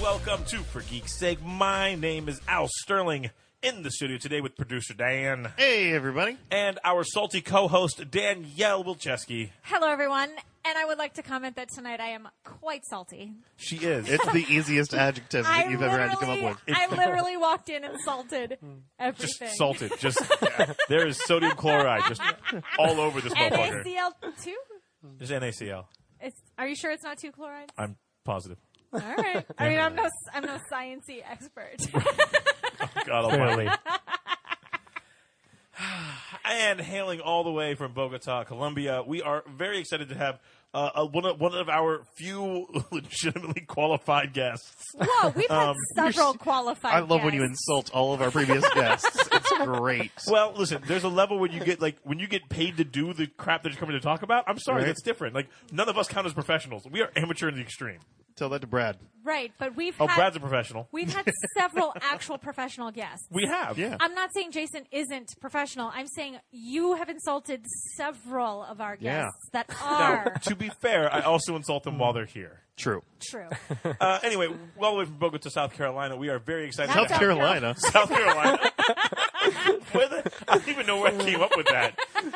welcome to For Geek's Sake. My name is Al Sterling, in the studio today with producer Dan. Hey, everybody. And our salty co-host, Danielle Wilczewski. Hello, everyone. And I would like to comment that tonight I am quite salty. She is. It's the easiest adjective that you've ever had to come up with. I literally walked in and salted everything. Just salted. There is sodium chloride just all over this motherfucker. NaCl2? There's NaCl. Are you sure it's not 2 chlorides? I'm positive. All right. I mean, I'm no science-y expert. God almighty. And hailing all the way from Bogota, Colombia, we are very excited to have one of our few legitimately qualified guests. Whoa, we've had several qualified I love guests. when you insult all of our previous guests. It's great. Well, listen, there's a level when you get when you get paid to do the crap that you're coming to talk about. I'm sorry, Right. that's different. Like, none of us count as professionals. We are amateur in the extreme. Tell that to Brad. Right, but Brad's a professional. We've had several actual professional guests. We have. Yeah. I'm not saying Jason isn't professional. I'm saying you have insulted several of our guests that Now, are to be fair, I also insult them while they're here. True. true. Anyway, all the way from Bogota, South Carolina, we are very excited. Not South Carolina. South Carolina. I don't even know where I came up with that.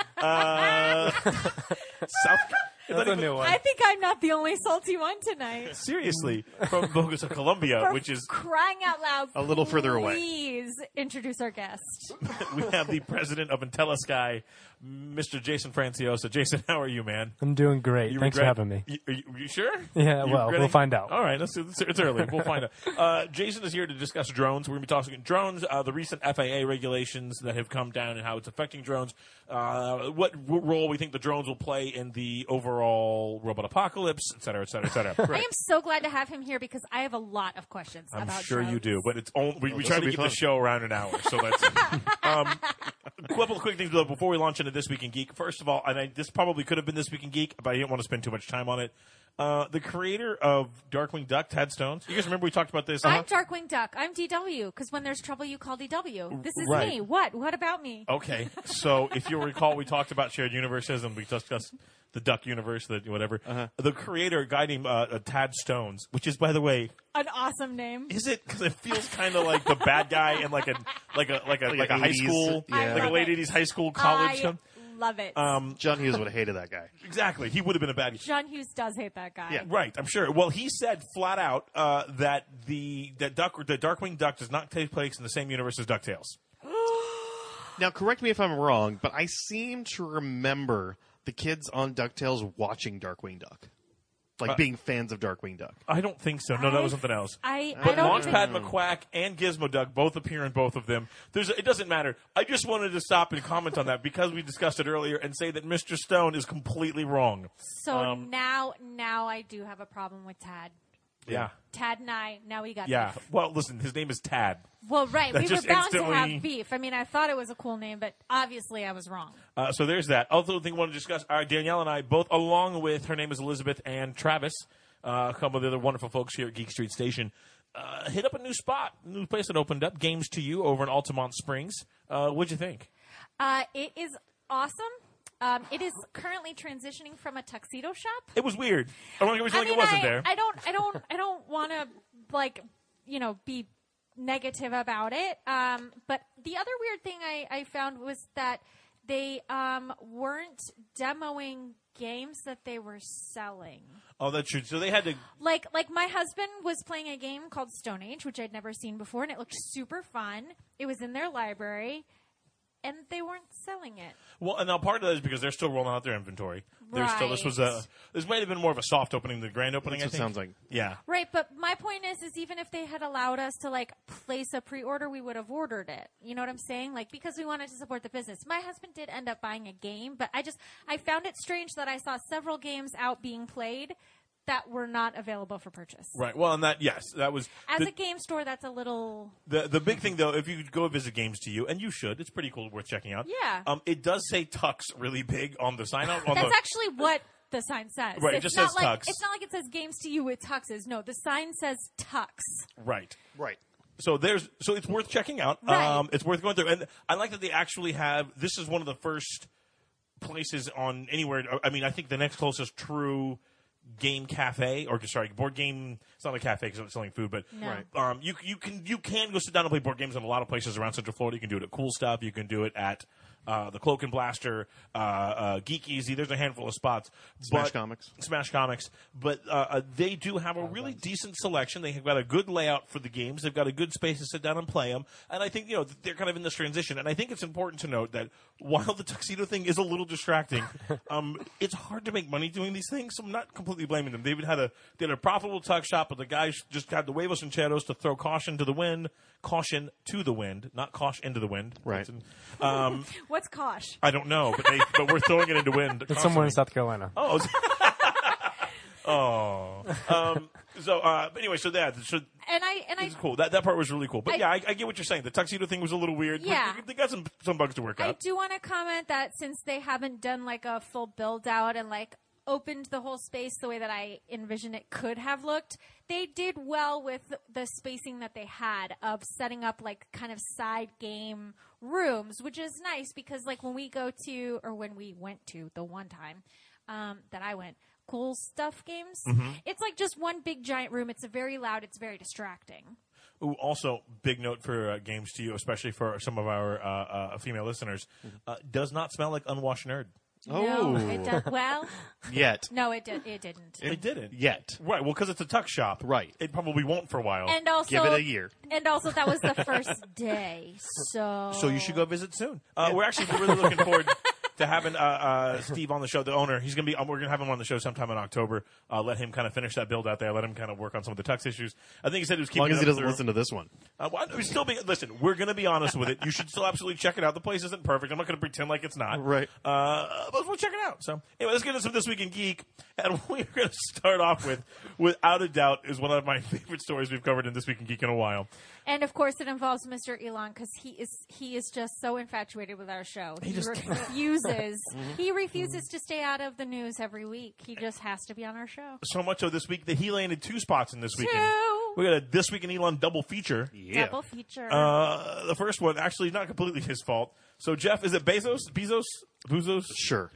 South. That's a new one. I think I'm not the only salty one tonight. Seriously, from Bogota, Colombia, For which is crying out loud, A little further away. Please introduce our guest. we have the president of IntelliSky, Mr. Jason Franciosa. Jason, how are you, man? I'm doing great. You Thanks for having me. You sure? Yeah, You well, regretting- we'll find out. All right, it's early. We'll find out. Jason is here to discuss drones. We're going to be talking drones, the recent FAA regulations that have come down and how it's affecting drones, what role we think the drones will play in the overall robot apocalypse, et cetera, et cetera, et cetera. I am so glad to have him here because I have a lot of questions I'm about sure drones. you do, but it's only, we this try will to be keep fun. the show around an hour. So that's a couple of quick things before we launch into This Week in Geek. First of all, and this probably could have been This Week in Geek, but I didn't want to spend too much time on it. The creator of Darkwing Duck, Tad Stones. You guys remember we talked about this? I'm Darkwing Duck. I'm DW because when there's trouble, you call DW. This is Right. me. What? What about me? Okay, so if you'll recall, we talked about shared universes and we discussed the Duck universe, whatever. The creator, a guy named Tad Stones, which is, by the way, An awesome name. is it? Because it feels kind of like the bad guy in like a high 80s, school, yeah. like a love late it. 80s high school college. I love it. John Hughes would have hated that guy. Exactly, he would have been a bad guy. John Hughes does hate that guy. Yeah. Right, I'm sure. Well, he said flat out that the Darkwing Duck does not take place in the same universe as DuckTales. Now, correct me if I'm wrong, but I seem to remember the kids on DuckTales watching Darkwing Duck. Like being fans of Darkwing Duck. I don't think so. No, that was something else. I But don't even. Launchpad McQuack and Gizmo Duck both appear in both of them. It doesn't matter. I just wanted to stop and comment on that because we discussed it earlier and say that Mr. Stone is completely wrong. So now I do have a problem with Tad. Yeah. Tad and I, now we got Yeah. beef. Well, listen, his name is Tad. Well, right. That We were just bound to instantly- have beef. I mean, I thought it was a cool name, but obviously I was wrong. So there's that. Other thing I want to discuss, Danielle and I, both along with, her name is Elizabeth and Travis, a couple of the other wonderful folks here at Geek Street Station, hit up a new spot, a new place that opened up, Games to You, over in Altamont Springs. What'd you think? It is awesome. It is currently transitioning from a tuxedo shop. It was weird. I don't think it wasn't there. I don't want to, be negative about it. But the other weird thing I found was that they weren't demoing games that they were selling. Oh, that's true. So they had to. Like my husband was playing a game called Stone Age, which I'd never seen before, and it looked super fun. It was in their library, and they weren't selling it. Well, and now part of that is because they're still rolling out their inventory. This might have been more of a soft opening than the grand opening. That's I what think. it sounds like. Yeah. Right, but my point is even if they had allowed us to place a pre-order, we would have ordered it. You know what I'm saying? Because we wanted to support the business. My husband did end up buying a game, but I found it strange that I saw several games out being played that were not available for purchase. Right. Well, and that was As a game store, that's a little. the big thing though. If you go visit Games to You, and you should, it's pretty cool, worth checking out. Yeah. It does say Tux really big on the sign out. That's actually what the sign says. Right, it It's just not says Tux. It's not like it says Games to You with tuxes. No, the sign says Tux. right. Right. So it's worth checking out. Right. It's worth going through, and I like that they actually have. This is one of the first places on anywhere. I mean, I think the next closest true game cafe, or sorry, board game. It's not a cafe because it's selling food, but No. Right. you can go sit down and play board games in a lot of places around Central Florida. You can do it at Cool Stuff. You can do it at the Cloak and Blaster, Geek Easy. There's a handful of spots. Smash Comics. Smash Comics. But they do have a really decent selection. They have got a good layout for the games. They've got a good space to sit down and play them. And I think, they're kind of in this transition. And I think it's important to note that while the tuxedo thing is a little distracting, it's hard to make money doing these things. So I'm not completely blaming them. They had a profitable tux shop, but the guys just had the huevos and cheros to throw caution to the wind, not caution into the wind. Right. What's Kosh? I don't know, but we're throwing it into wind. It's somewhere in South Carolina. Oh. But anyway, so it's cool. That part was really cool. But I get what you're saying. The tuxedo thing was a little weird. Yeah. They got some bugs to work I out. do want to comment that since they haven't done like a full build out and like opened the whole space the way that I envision it could have looked, they did well with the spacing that they had of setting up like kind of side game rooms, which is nice because like when we went to the one time that I went, Cool Stuff games, it's like just one big giant room. It's very loud. It's very distracting. Ooh, also, big note for games to you, especially for some of our female listeners, does not smell like unwashed nerd. Oh. No, it does. Well, Yet. no, it didn't. It didn't. Yet. Right, well, because it's a tuck shop. Right. It probably won't for a while. And also, Give it a year. And also, that was the first day, so You should go visit soon. We're really looking forward to having Steve on the show, the owner. He's gonna be. We're gonna have him on the show sometime in October. Let him kind of finish that build out there. Let him kind of work on some of the tux issues. I think he said he was As keeping. long as it he up doesn't through- listen to this one. Listen, we're going to be honest with it. You should still absolutely check it out. The place isn't perfect. I'm not going to pretend like it's not. Right. But we'll check it out. So, anyway, let's get into some This Week in Geek. And we're going to start off with, without a doubt, is one of my favorite stories we've covered in This Week in Geek in a while. And of course, it involves Mr. Elon because he is just so infatuated with our show. He refuses to stay out of the news every week. He just has to be on our show. So much so this week that he landed 2 spots in This Week. Two. We got a This Week in Elon double feature. Yeah. Double feature. The first one actually not completely his fault. So Jeff, is it Bezos? Sure.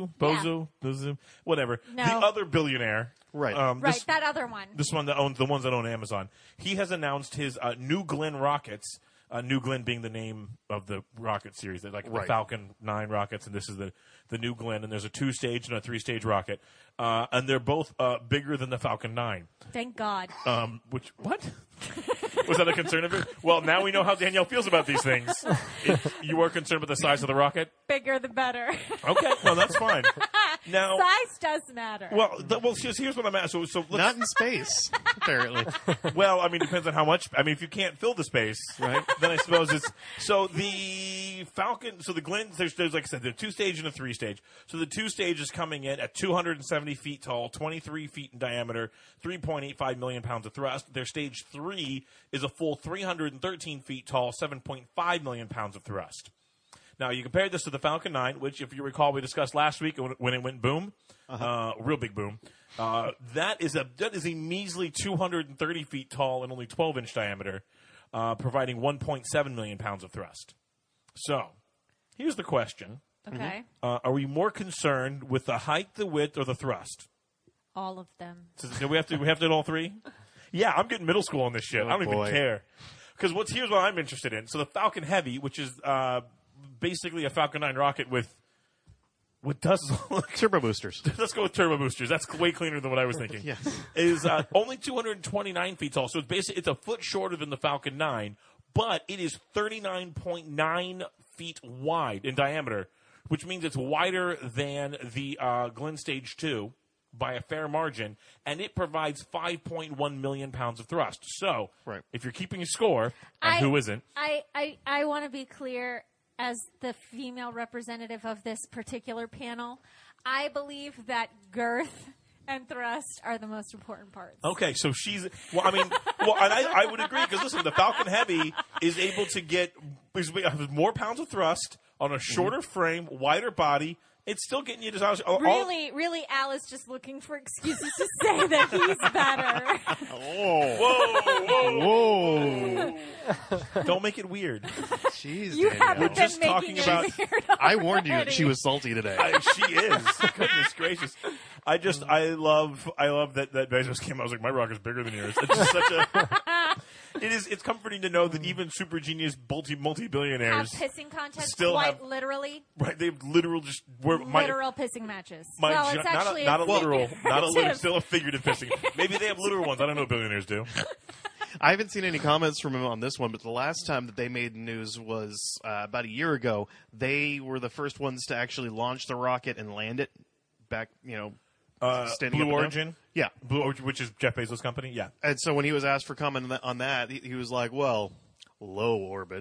Bozo, whatever. No. The other billionaire, Right. right, that other one. This one that owns the ones that own Amazon. He has announced his New Glenn rockets. New Glenn being the name of the rocket series, like the Right. Falcon 9 rockets, and this is the New Glenn. And there's a 2-stage and a 3-stage rocket, and they're both bigger than the Falcon 9. Thank God. What? Was that a concern of yours? Well, now we know how Danielle feels about these things. You are concerned with the size of the rocket? Bigger the better. Okay, well, that's fine. Now, Size does matter. well, here's what I'm at. So let's, Not in space, apparently. well, I mean, depends on how much. I mean, if you can't fill the space, Right. then I suppose it's so the Falcon. So the Glenn, there's like I said, there's 2-stage and a 3-stage. So the 2-stage is coming in at 270 feet tall, 23 feet in diameter, 3.85 million pounds of thrust. Their stage 3 is a full 313 feet tall, 7.5 million pounds of thrust. Now, you compare this to the Falcon 9, which, if you recall, we discussed last week when it went boom, real big boom. That is a measly 230 feet tall and only 12-inch diameter, providing 1.7 million pounds of thrust. So, here's the question. Okay. Are we more concerned with the height, the width, or the thrust? All of them. So, do we have to do all 3? Yeah, I'm getting middle school on this shit. I don't boy. even care. Because here's what I'm interested in. So the Falcon Heavy, which is basically a Falcon 9 rocket with what does look. Turbo boosters. Let's go with turbo boosters. That's way cleaner than what I was thinking. Yes. Is only 229 feet tall, so it's a foot shorter than the Falcon 9, but it is 39.9 feet wide in diameter, which means it's wider than the Glenn Stage 2 by a fair margin, and it provides 5.1 million pounds of thrust. So, Right. if you're keeping a score, and who isn't? I want to be clear as the female representative of this particular panel. I believe that girth and thrust are the most important parts. Okay, so and I would agree, because listen, the Falcon Heavy is able to has more pounds of thrust on a shorter frame, wider body. It's still getting you to Really, Al is just looking for excuses to say that he's better. Whoa! Don't make it weird. Jeez, You Danielle. haven't been just making talking it about- weird I warned you already. she was salty today. She is. Goodness gracious. I love that Bezos came out. I was like, my rock is bigger than yours. It's just such a. It's comforting to know that even super genius multi-billionaires Have pissing contests still quite have- literal they've literal just literal pissing matches. my Well, gi- it's actually not a a literal, not a literal, figurative. still a figurative pissing. Maybe they have literal ones. I don't know what billionaires do. I haven't seen any comments from him on this one, but the last time that they made news was about a year ago. They were the first ones to actually launch the rocket and land it back, standing Blue up and Origin, down. Yeah. which is Jeff Bezos' company. Yeah, And so when he was asked for comment on that, he was like, well, low orbit.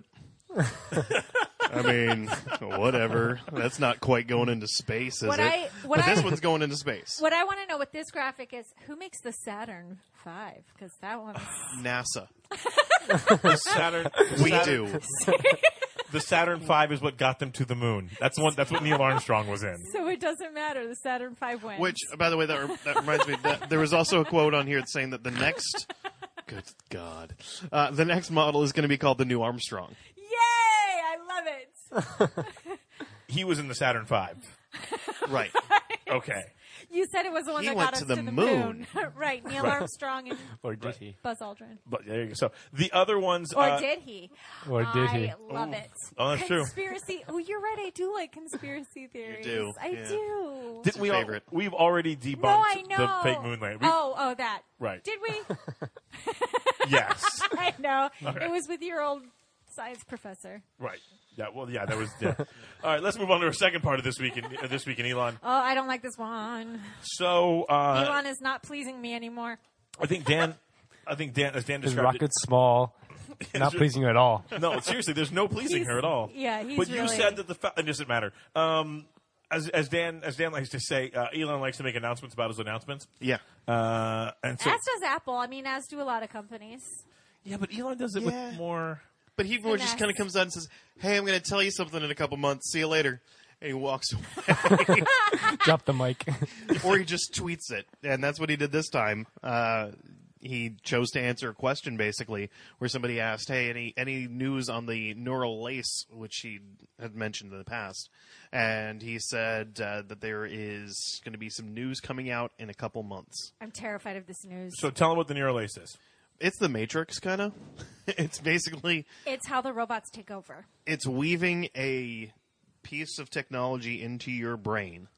I mean, whatever. That's not quite going into space, is it? But this one's going into space. What I want to know with this graphic is who makes the Saturn V? Because that one's NASA. the Saturn. We Saturn- do. The Saturn V is what got them to the moon. That's one. That's what Neil Armstrong was in. so it doesn't matter. The Saturn V wins. Which, by the way, that reminds me, that there was also a quote on here saying that the next, good God, the next model is going to be called the New Armstrong. Yay! I love it. He was in the Saturn V. Right. Okay. You said it was the one He that went got us to the the moon. Right, Neil Armstrong and Or did he? Buzz Aldrin. But there you go. So the other ones. Or did he? Or did he? I love it. Oh, that's true. Conspiracy. Oh, you're right. I do like conspiracy theories. do, I yeah. do. Didn't we? favorite. We've already debunked No, I know. the fake moon landing. Oh, that. Right. Did we? Yes. I know. Okay. It was with your old science professor. Right. Yeah. Well. Yeah. That was. Yeah. All right. Let's move on to our second part of this week in Elon. Oh, I don't like this one. So Elon is not pleasing me anymore. I think Dan, as Dan His described rocket's small, not pleasing you at all. it. No, seriously, there's no pleasing her at all. Yeah, he's But you really- said that it doesn't matter. As Dan likes to say, Elon likes to make announcements about his announcements. Yeah. As And so does Apple. I mean, as do a lot of companies. yeah, but Elon does it Yeah. with more. But he more just Finesse. kind of comes out and says, hey, I'm going to tell you something in a couple months. See you later. And he walks away. Drop the mic. Or he just tweets it. And that's what he did this time. He chose to answer a question, basically, where somebody asked, hey, any news on the neural lace, which he had mentioned in the past. And he said that there is going to be some news coming out in a couple months. I'm terrified of this news. So tell him what the neural lace is. It's the Matrix, kind of. It's basically, It's how the robots take over. it's weaving a piece of technology into your brain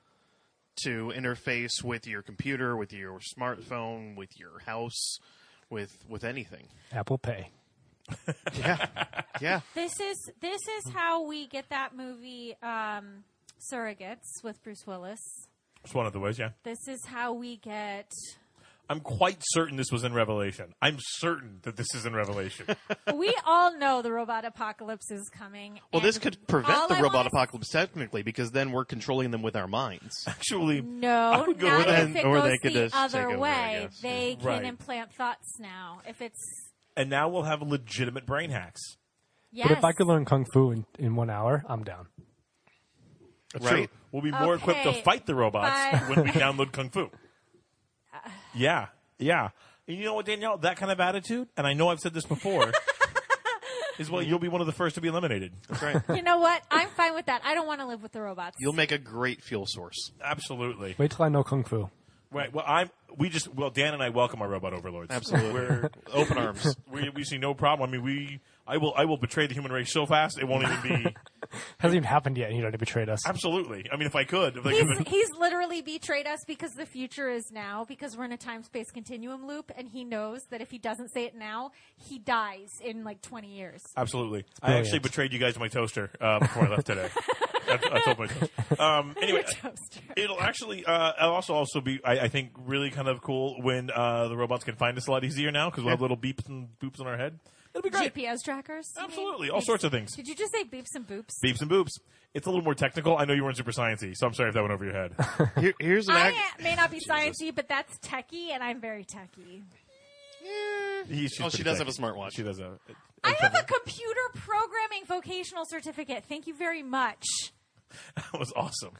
to interface with your computer, with your smartphone, with your house, with anything. Apple Pay. Yeah. Yeah. This is how we get that movie Surrogates with Bruce Willis. It's one of the ways, yeah. This is how we get. I'm quite certain this was in Revelation. I'm certain that this is in Revelation. We all know the robot apocalypse is coming. Well, this and could prevent all the I robot wanna- apocalypse technically, because then we're controlling them with our minds. Actually, No, would go not with if that. it Or goes they could the just take other over, I way. guess. They can Right. implant thoughts now. If it's and now we'll have legitimate brain hacks. yes, But if I could learn Kung Fu in 1 hour, I'm down. That's Right. true. We'll be more equipped to Okay, fight the robots but- when we download Kung Fu. Yeah, yeah. And you know what, Danielle? That kind of attitude, and I know I've said this before, is well, you'll be one of the first to be eliminated. That's right. you know what? I'm fine with that. I don't want to live with the robots. You'll make a great fuel source. Absolutely. Wait till I know Kung Fu. Right. Well, Dan and I welcome our robot overlords. Absolutely. We're Open arms. we see no problem. I mean, I will betray the human race so fast it won't even be. Hasn't even happened yet, and he'd already betrayed us. Absolutely. I mean, if I could. He's literally betrayed us because the future is now, because we're in a time-space continuum loop, and he knows that if he doesn't say it now, he dies in like 20 years. Absolutely. I brilliant. actually betrayed you guys to my toaster before I left today. I told my toaster. Anyway, Toaster. it'll actually also be, I think, really kind of cool when the robots can find us a lot easier now because we'll have little beeps and boops on our head. It'll be great. GPS trackers? you mean? Absolutely. All Beeps- sorts of things. Did you just say beeps and boops? Beeps and boops. It's a little more technical. I know you weren't super sciencey, so I'm sorry if that went over your head. Here's an I act. may not be sciencey, but that's techie, and I'm very techie. She's She pretty does have a techy. smartwatch. She does have. I have a computer programming vocational certificate. Thank you very much. That was awesome.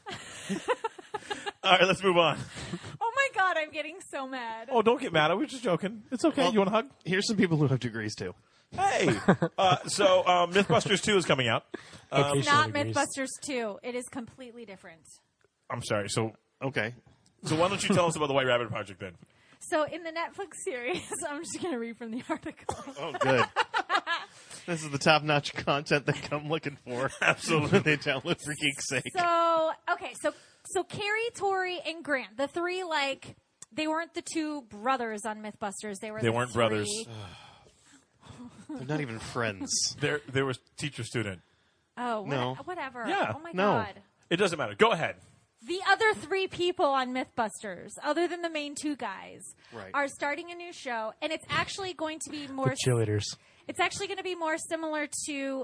All right, let's move on. Oh my god, I'm getting so mad. Oh, don't get mad. I was just joking. It's okay. Well- You want a hug? Here's some people who have degrees too. Hey. So Mythbusters 2 is coming out. Vocational Not degrees. Mythbusters 2. It is completely different. I'm sorry. So Okay. So why don't you tell us about the White Rabbit Project then? So in the Netflix series, I'm just going to read from the article. Oh, good. This is the top-notch content they come looking for. Absolutely. They download for geek's sake. So, okay, so Carrie, Tori, and Grant, the three, like, they weren't the two brothers on Mythbusters. They weren't three. brothers. They're not even friends. There was teacher-student. Oh, No. whatever. Yeah. Oh, my No. God. It doesn't matter. Go ahead. The other three people on Mythbusters, other than the main two guys, Right. are starting a new show, and it's actually going to be more. Cheerleaders. It's actually going to be more similar to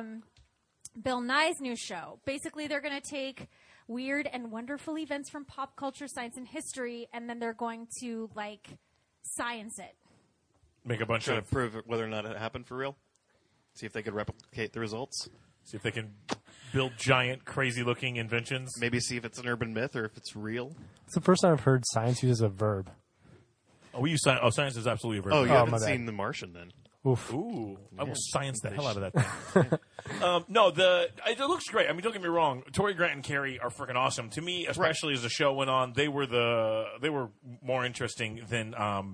Bill Nye's new show. Basically, they're going to take weird and wonderful events from pop culture, science, and history, and then they're going to like science it. Make a bunch Try to of prove whether or not it happened for real. See if they could replicate the results. see if they can build giant, crazy-looking inventions. Maybe see if it's an urban myth or if it's real. It's the first time I've heard science used as a verb. Oh, we use science. Oh, science is absolutely a verb. Oh, you Oh, haven't my bad. seen The Martian then? Oof. Ooh, I will science the hell out of that thing. No, it looks great. I mean, don't get me wrong. Tori, Grant, and Carrie are freaking awesome. To me, especially as the show went on, they were more interesting than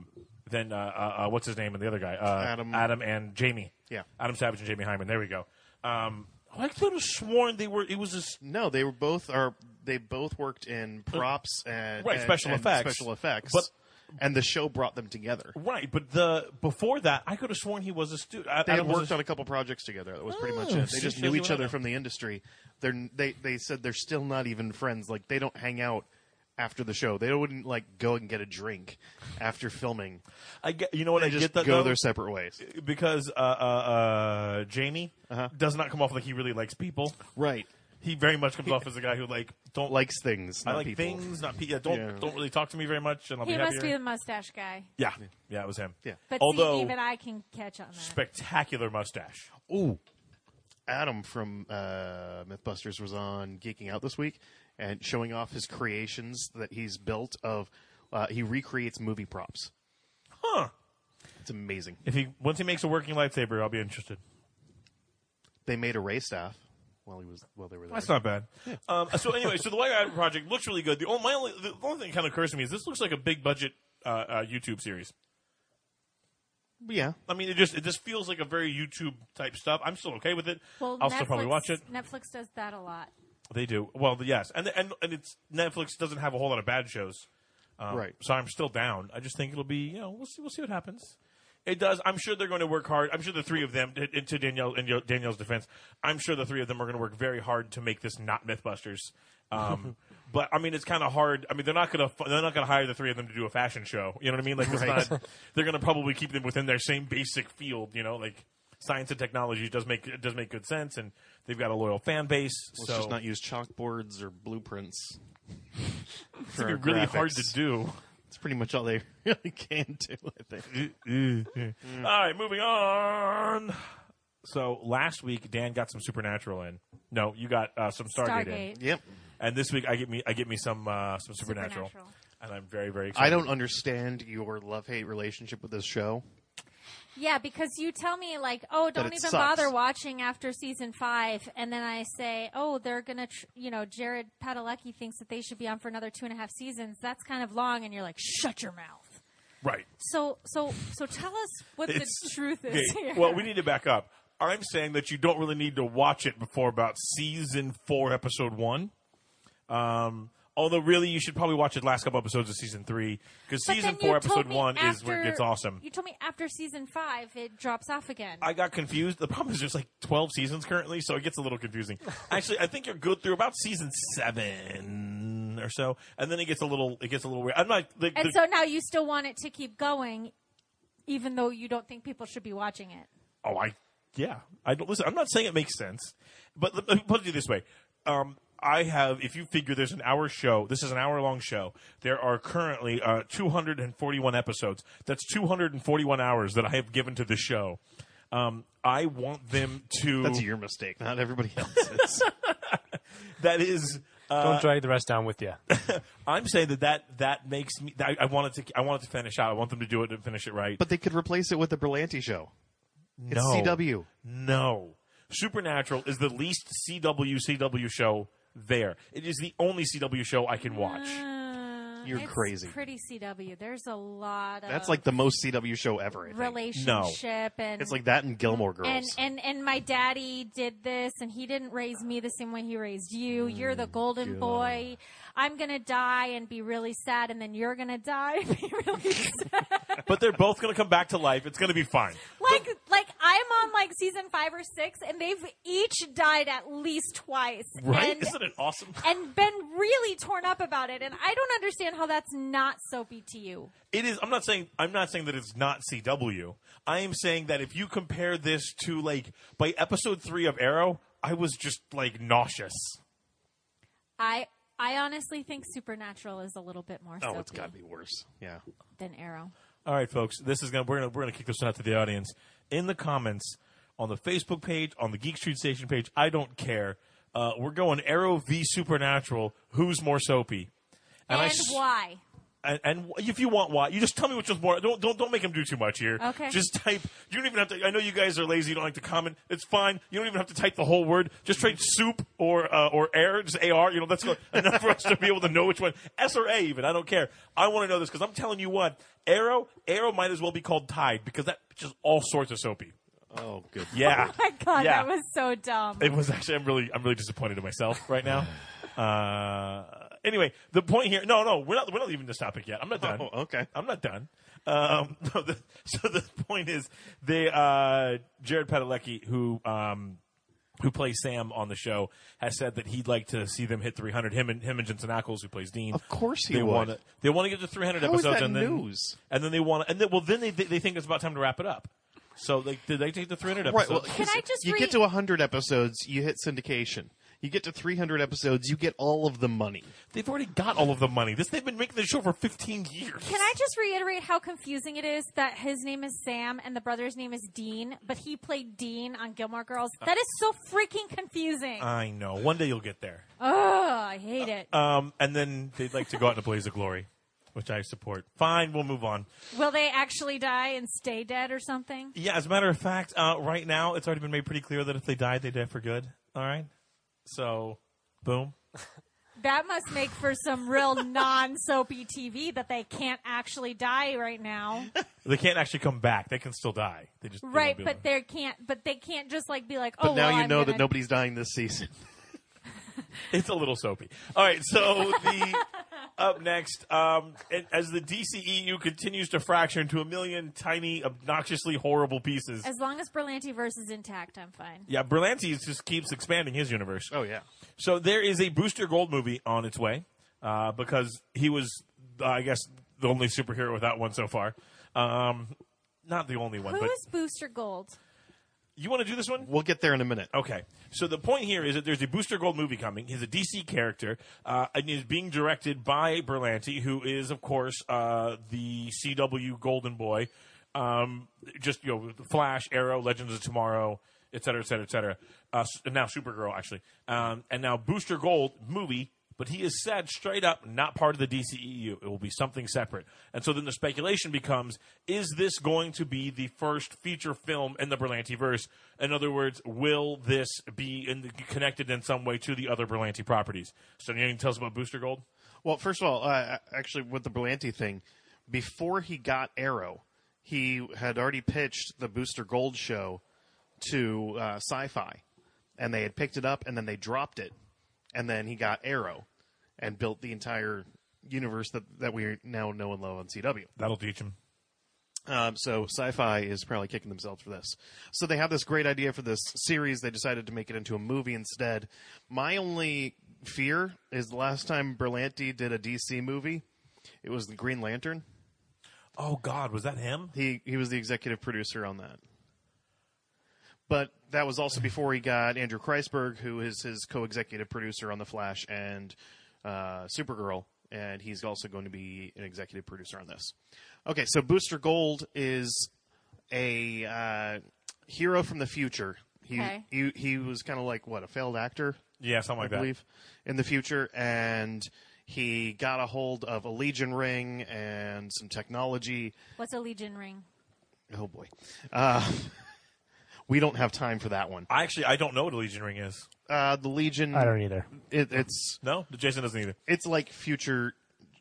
what's his name and the other guy, Adam and Jamie. Yeah. Adam Savage and Jamie Hyman. There we go. I could have sworn they were. It was just No, they both worked in props and special effects. Special effects. But- and the show brought them together. right. But before that, I could have sworn he was a student. They had worked on a couple projects together. That was pretty much it. They just shows knew you each what I other know. from the industry. They said they're still not even friends. Like they don't hang out after the show. They wouldn't like go and get a drink after filming. I get. You know what? They I just get that go though, their separate ways. because Jamie does not come off like he really likes people. Right. He very much comes off as a guy who don't Likes things. I Not like people. things, not people. Yeah, don't really talk to me very much, and I'll He be must happier. be the mustache guy. Yeah, it was him. Yeah. But Although see, even I can catch on that. spectacular mustache. Ooh. Adam from Mythbusters was on Geeking Out this week and showing off his creations that he's built of. He recreates movie props. Huh? It's amazing. Once he makes a working lightsaber, I'll be interested. They made a Ray staff while they were there. That's not bad. So anyway, the White Rabbit Project looks really good. The only thing that kind of occurs to me is this looks like a big budget YouTube series. Yeah. I mean, it just feels like a very YouTube type stuff. I'm still okay with it. Well, I'll still probably watch it. Netflix does that a lot. They do. Well, yes, and it's Netflix doesn't have a whole lot of bad shows, Right. So I'm still down. I just think it'll be we'll see what happens. It does. I'm sure they're going to work hard. I'm sure the three of them, to Danielle's defense, I'm sure the three of them are going to work very hard to make this not Mythbusters. But I mean, it's kind of hard. I mean, they're not going to hire the three of them to do a fashion show. You know what I mean? Like, it's Right. not. They're going to probably keep them within their same basic field. Like science and technology does make good sense, and they've got a loyal fan base. Let's so just not use chalkboards or blueprints. it's going to be really hard to do. It's pretty much all they really can do, I think. All right, moving on. So last week Dan got some Supernatural in. No, you got some Stargate in. Yep. And this week I get me some Supernatural. Supernatural. And I'm very, very excited. I don't understand your love-hate relationship with this show. Yeah, because you tell me like, oh, don't it even sucks. bother watching after season 5, and then I say, oh, they're gonna, Jared Padalecki thinks that they should be on for another 2.5 seasons. That's kind of long, and you're like, shut your mouth. Right. So tell us what the truth is Okay, here. well, we need to back up. I'm saying that you don't really need to watch it before about season 4, episode 1. Although, really, you should probably watch the last couple episodes of season 3 because But season then you 4, told episode me 1 is where it after- gets awesome. You told me after season 5 it drops off again. I got confused. The problem is there's like 12 seasons currently, so it gets a little confusing. Actually, I think you're good through about season 7 or so, and then it gets a little weird. I'm not. And so now you still want it to keep going, even though you don't think people should be watching it. I don't listen. I'm not saying it makes sense, but let me put it this way. If you figure there's an hour show, this is an hour-long show. There are currently 241 episodes. That's 241 hours that I have given to the show. I want them to. That's your mistake, not everybody else's. That is. Don't drag the rest down with you. I'm saying that makes me. I want it to finish out. I want them to do it and finish it right. But they could replace it with the Berlanti show. It's No. CW. No. Supernatural is the least CW show there. It is the only CW show I can watch. You're it's crazy. Pretty CW. There's a lot of That's like the most CW show ever. I think. relationship and It's like that and Gilmore Girls. and my daddy did this and he didn't raise me the same way he raised you. You're the golden God. boy. I'm gonna die and be really sad, and then you're gonna die and be really sad. But they're both going to come back to life. It's going to be fine. Like I'm on like season 5 or 6, and they've each died at least twice. Right? And, Isn't it awesome? and been really torn up about it, and I don't understand how that's not soapy to you. It is. I'm not saying that it's not CW. I am saying that if you compare this to like by episode 3 of Arrow, I was just like nauseous. I honestly think Supernatural is a little bit more soapy it's got to be worse. Yeah. than Arrow. All right, folks. We're gonna kick this out to the audience in the comments on the Facebook page, on the Geek Street Station page. I don't care. We're going Arrow v Supernatural. Who's more soapy? And why? And if you want why, you just tell me which one's more. Don't make him do too much here. Okay. Just type. You don't even have to. I know you guys are lazy. You don't like to comment. It's fine. You don't even have to type the whole word. Just type soup or air. Just AR. You know that's enough for us to be able to know which one. S or A even. I don't care. I want to know this because I'm telling you what. Arrow might as well be called Tide because that's just all sorts of soapy. Oh, good. Yeah. Oh my god, Yeah. that was so dumb. It was actually. I'm really disappointed in myself right now. Anyway, the point here. No, we're not leaving this topic yet. I'm not done. Oh, okay. I'm not done. So the point is, Jared Padalecki, who plays Sam on the show, has said that he'd like to see them hit 300. Him and Jensen Ackles, who plays Dean. Of course he they would. They want to get to 300 How is episodes, that and then news? and then they want, and then they think it's about time to wrap it up. So did they take the 300 episodes? Right. Well, Can I just you get to 100 episodes, you hit syndication. You get to 300 episodes, you get all of the money. They've already got all of the money. They've been making the show for 15 years. Can I just reiterate how confusing it is that his name is Sam and the brother's name is Dean, but he played Dean on Gilmore Girls? That is so freaking confusing. I know. One day you'll get there. Ugh, I hate it. And then they'd like to go out in a blaze of glory, which I support. Fine, we'll move on. Will they actually die and stay dead or something? Yeah, as a matter of fact, right now it's already been made pretty clear that if they die, they die for good. All right? So, boom. That must make for some real non-soapy TV that they can't actually die right now. They can't actually come back. They can still die. They just Right, they won't but they can't just like be like, But oh, now well, you I'm know gonna... that nobody's dying this season. It's a little soapy. All right, so up next, as the DCEU continues to fracture into a million tiny, obnoxiously horrible pieces. As long as Berlantiverse is intact, I'm fine. Yeah, Berlanti just keeps expanding his universe. Oh, yeah. So there is a Booster Gold movie on its way because he was, I guess, the only superhero without one so far. Not the only one, Who but is Booster Gold? you want to do this one? We'll get there in a minute. Okay. So the point here is that there's a Booster Gold movie coming. He's a DC character, and is being directed by Berlanti, who is, of course, the CW Golden Boy. Just, Flash, Arrow, Legends of Tomorrow, et cetera, et cetera, et cetera. And now Supergirl, actually. And now Booster Gold movie, but he has said straight up, not part of the DCEU. It will be something separate. And so then the speculation becomes, is this going to be the first feature film in the Berlantiverse? In other words, will this be connected in some way to the other Berlanti properties? So you can tell us about Booster Gold? Well, first of all, actually, with the Berlanti thing, before he got Arrow, he had already pitched the Booster Gold show to Sci-Fi. And they had picked it up, and then they dropped it. And then he got Arrow and built the entire universe that we now know and love on CW. That'll teach him. So Sci-Fi is probably kicking themselves for this. So they have this great idea for this series. They decided to make it into a movie instead. My only fear is the last time Berlanti did a DC movie, it was the Green Lantern. Oh, God, was that him? He was the executive producer on that. But that was also before he got Andrew Kreisberg, who is his co-executive producer on The Flash and Supergirl, and he's also going to be an executive producer on this. Okay, so Booster Gold is a hero from the future. He was kind of like, a failed actor? Yeah, something like I believe, in the future, and he got a hold of a Legion ring and some technology. What's a Legion ring? Oh, boy. We don't have time for that one. I don't know what a Legion ring is. The Legion. I don't either. It's No? Jason doesn't either. It's like future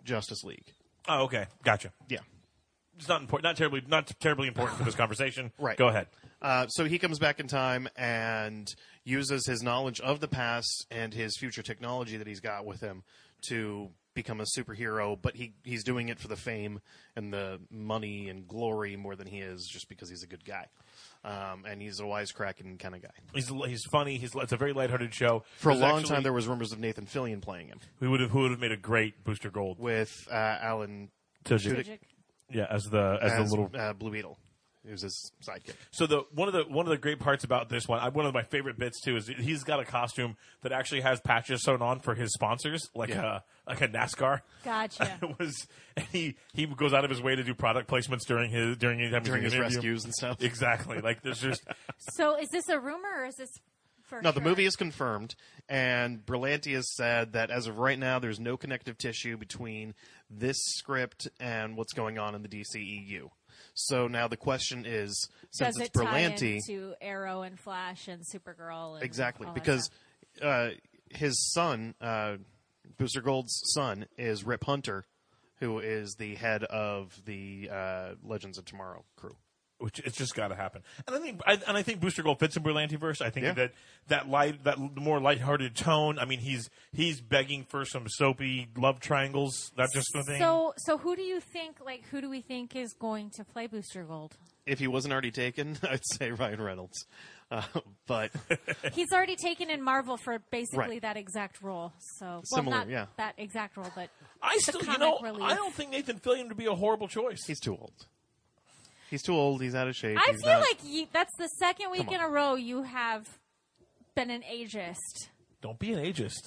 Justice League. Oh, okay, gotcha. Yeah. It's not important, not terribly important for this conversation. Right. Go ahead. So he comes back in time and uses his knowledge of the past and his future technology that he's got with him to become a superhero, but he's doing it for the fame and the money and glory more than he is just because he's a good guy. And he's a wisecracking kind of guy. He's funny. It's a very lighthearted show. For a There's long actually- time, there was rumors of Nathan Fillion playing him who would have made a great Booster Gold with Alan Tudyk. Tudyk. Yeah, as the little. Blue Beetle. He was his sidekick. So one of the great parts about this one of my favorite bits too, is he's got a costume that actually has patches sewn on for his sponsors, like a NASCAR. Gotcha. And he goes out of his way to do product placements during his interview. rescues and stuff. Exactly. Like there's just So is this a rumor or is this for No, the sure? movie is confirmed, and Berlanti has said that as of right now, there's no connective tissue between this script and what's going on in the DCEU. So now the question is, since Does it's it tie Berlanti, into Arrow and Flash and Supergirl? And exactly, all that because stuff? his son, Booster Gold's son, is Rip Hunter, who is the head of the Legends of Tomorrow crew. which it's just got to happen. And I think Booster Gold fits in Berlantiverse. I think Yeah. that more lighthearted tone. I mean, he's begging for some soapy love triangles, that just sort of thing. So who do you think? Like, who do we think is going to play Booster Gold? If he wasn't already taken, I'd say Ryan Reynolds. But He's already taken in Marvel for basically Right. that exact role. So Similar, not yeah. that exact role, but I still, comic relief. I don't think Nathan Fillion would be a horrible choice. he's too old. He's too old. He's out of shape. I he's feel not- like that's the second week Come in on. a row you have been an ageist. Don't be an ageist.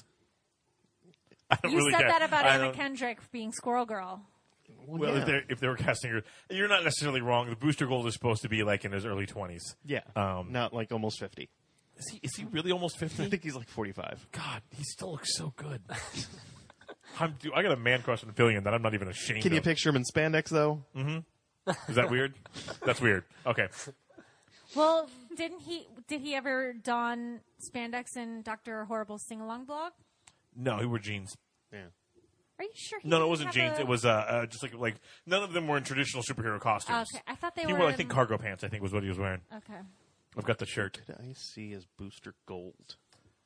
I don't You really said care. that about I Anna don't- Kendrick being Squirrel Girl. Well, yeah. if they were casting her, you're not necessarily wrong. The Booster Gold is supposed to be like in his early 20s. Yeah, not like almost 50. Is he really almost I 50? think he's like 45. God, he still looks so good. I got a man crush on Fillion that I'm not even ashamed Can you of. picture him in spandex though? Is that weird? That's weird. Okay. Well, did he ever don spandex in Dr. Horrible's sing-along blog? No, he wore jeans. Yeah. Are you sure? He No, it didn't wasn't have jeans. a- It was just like none of them were in traditional superhero costumes. Okay, I thought they He were. wore, I think, cargo pants. I think was what he was wearing. Okay. I've got the shirt. Did I see as Booster Gold?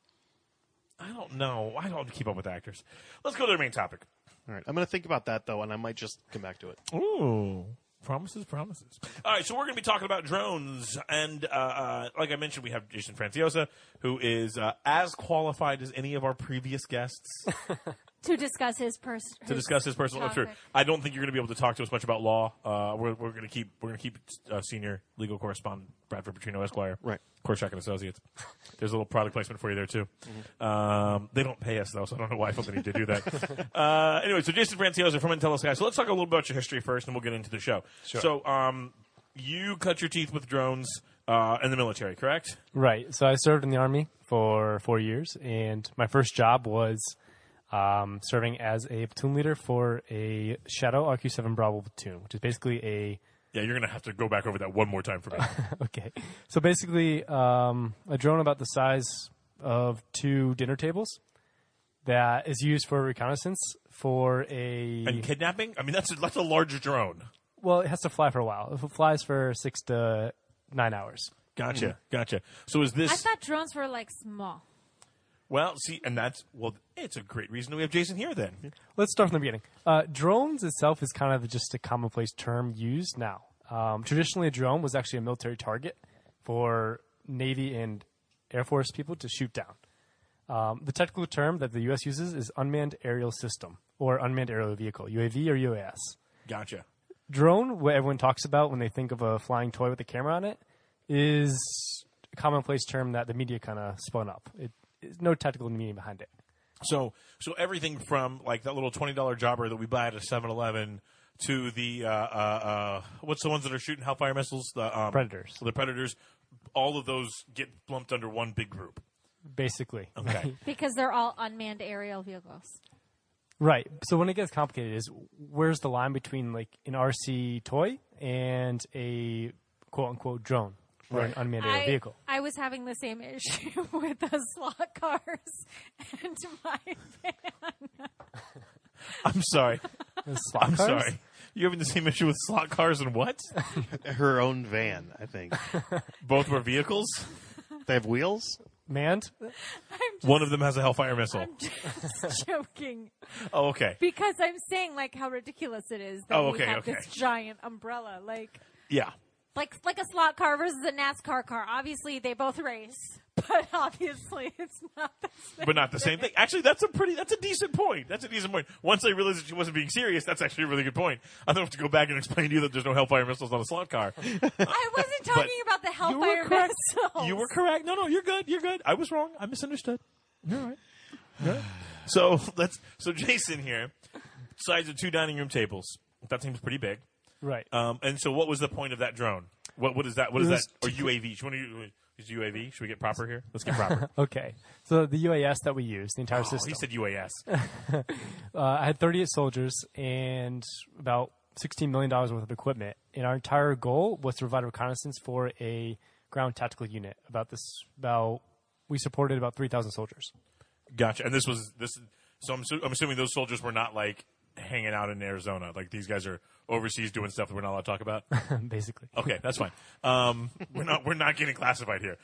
I don't know. I don't keep up with actors. Let's go to the main topic. All right, I'm going to think about that though, and I might just come back to it. Ooh. Promises. All right, so we're going to be talking about drones, and like I mentioned, we have Jason Franciosa, who is as qualified as any of our previous guests To discuss his to discuss his personal life. Sure. topic. I don't think you're going to be able to talk to us much about law. We're going to keep senior legal correspondent Bradford Petrino Esquire, Right. Korshak and Associates. There's a little product placement for you there too. They don't pay us though, so I don't know why I felt the need to do that. Anyway, so Jason Franciosa from IntelliSky. So let's talk a little about your history first, and we'll get into the show. Sure. So you cut your teeth with drones in the military, correct? Right. So I served in the Army for 4 years, and my first job was serving as a platoon leader for a Shadow RQ-7 Bravo platoon, which is basically a Yeah, you're going to have to go back over that one more time for me. okay. So basically, a drone about the size of 2 dinner tables that is used for reconnaissance for a. And kidnapping? I mean, that's a larger drone. Well, it has to fly for a while. If it flies for 6 to 9 hours. Gotcha. So is this? I thought drones were like small. Well, see, and it's a great reason we have Jason here then. Let's start from the beginning. Drones itself is kind of just a commonplace term used now. Traditionally, a drone was actually a military target for Navy and Air Force people to shoot down. The technical term that the U.S. uses is unmanned aerial system or unmanned aerial vehicle, UAV or UAS. Gotcha. Drone, what everyone talks about when they think of a flying toy with a camera on it, is a commonplace term that the media kind of spun up. There's no technical meaning behind it. So everything from like that little $20 jobber that we buy at a 7-Eleven to the what's the ones that are shooting Hellfire missiles? The Predators. The Predators. All of those get lumped under one big group. Basically. Okay. Because they're all unmanned aerial vehicles. Right. So when it gets complicated is where's the line between like an RC toy and a quote unquote drone or an unmanned aerial vehicle? I was having the same issue with the slot cars and my van. I'm sorry. Slot I'm cars? sorry. You're having the same issue with slot cars and what? Her own van, I think. Both were vehicles. They have wheels? Manned? I'm just, One of them has a Hellfire missile. I'm just joking. Oh, okay. Because I'm saying, like, how ridiculous it is that Oh, we okay, have okay. this giant umbrella. Like Yeah. a slot car versus a NASCAR car. Obviously, they both race. But obviously, it's not the same. But not the same thing. Actually, that's a decent point. That's a decent point. Once I realized that she wasn't being serious, that's actually a really good point. I don't have to go back and explain to you that there's no Hellfire missiles on a slot car. I wasn't talking about the You were Hellfire correct. missiles. You were correct. No, you're good. You're good. I was wrong. I misunderstood. You're all right. Good. So Jason here, size of 2 dining room tables. That seems pretty big. Right. And so what was the point of that drone? What is that? What is It that? was Or UAV? Is UAV? Should we get proper here? Let's get proper. Okay. So the UAS that we use, the entire Oh, system. he said UAS. I had 38 soldiers and about $16 million worth of equipment. And our entire goal was to provide reconnaissance for a ground tactical unit. We supported about 3,000 soldiers. Gotcha. And this. So I'm assuming those soldiers were not like hanging out in Arizona. Like these guys are overseas doing stuff that we're not allowed to talk about. Basically. Okay, that's fine. We're not getting classified here.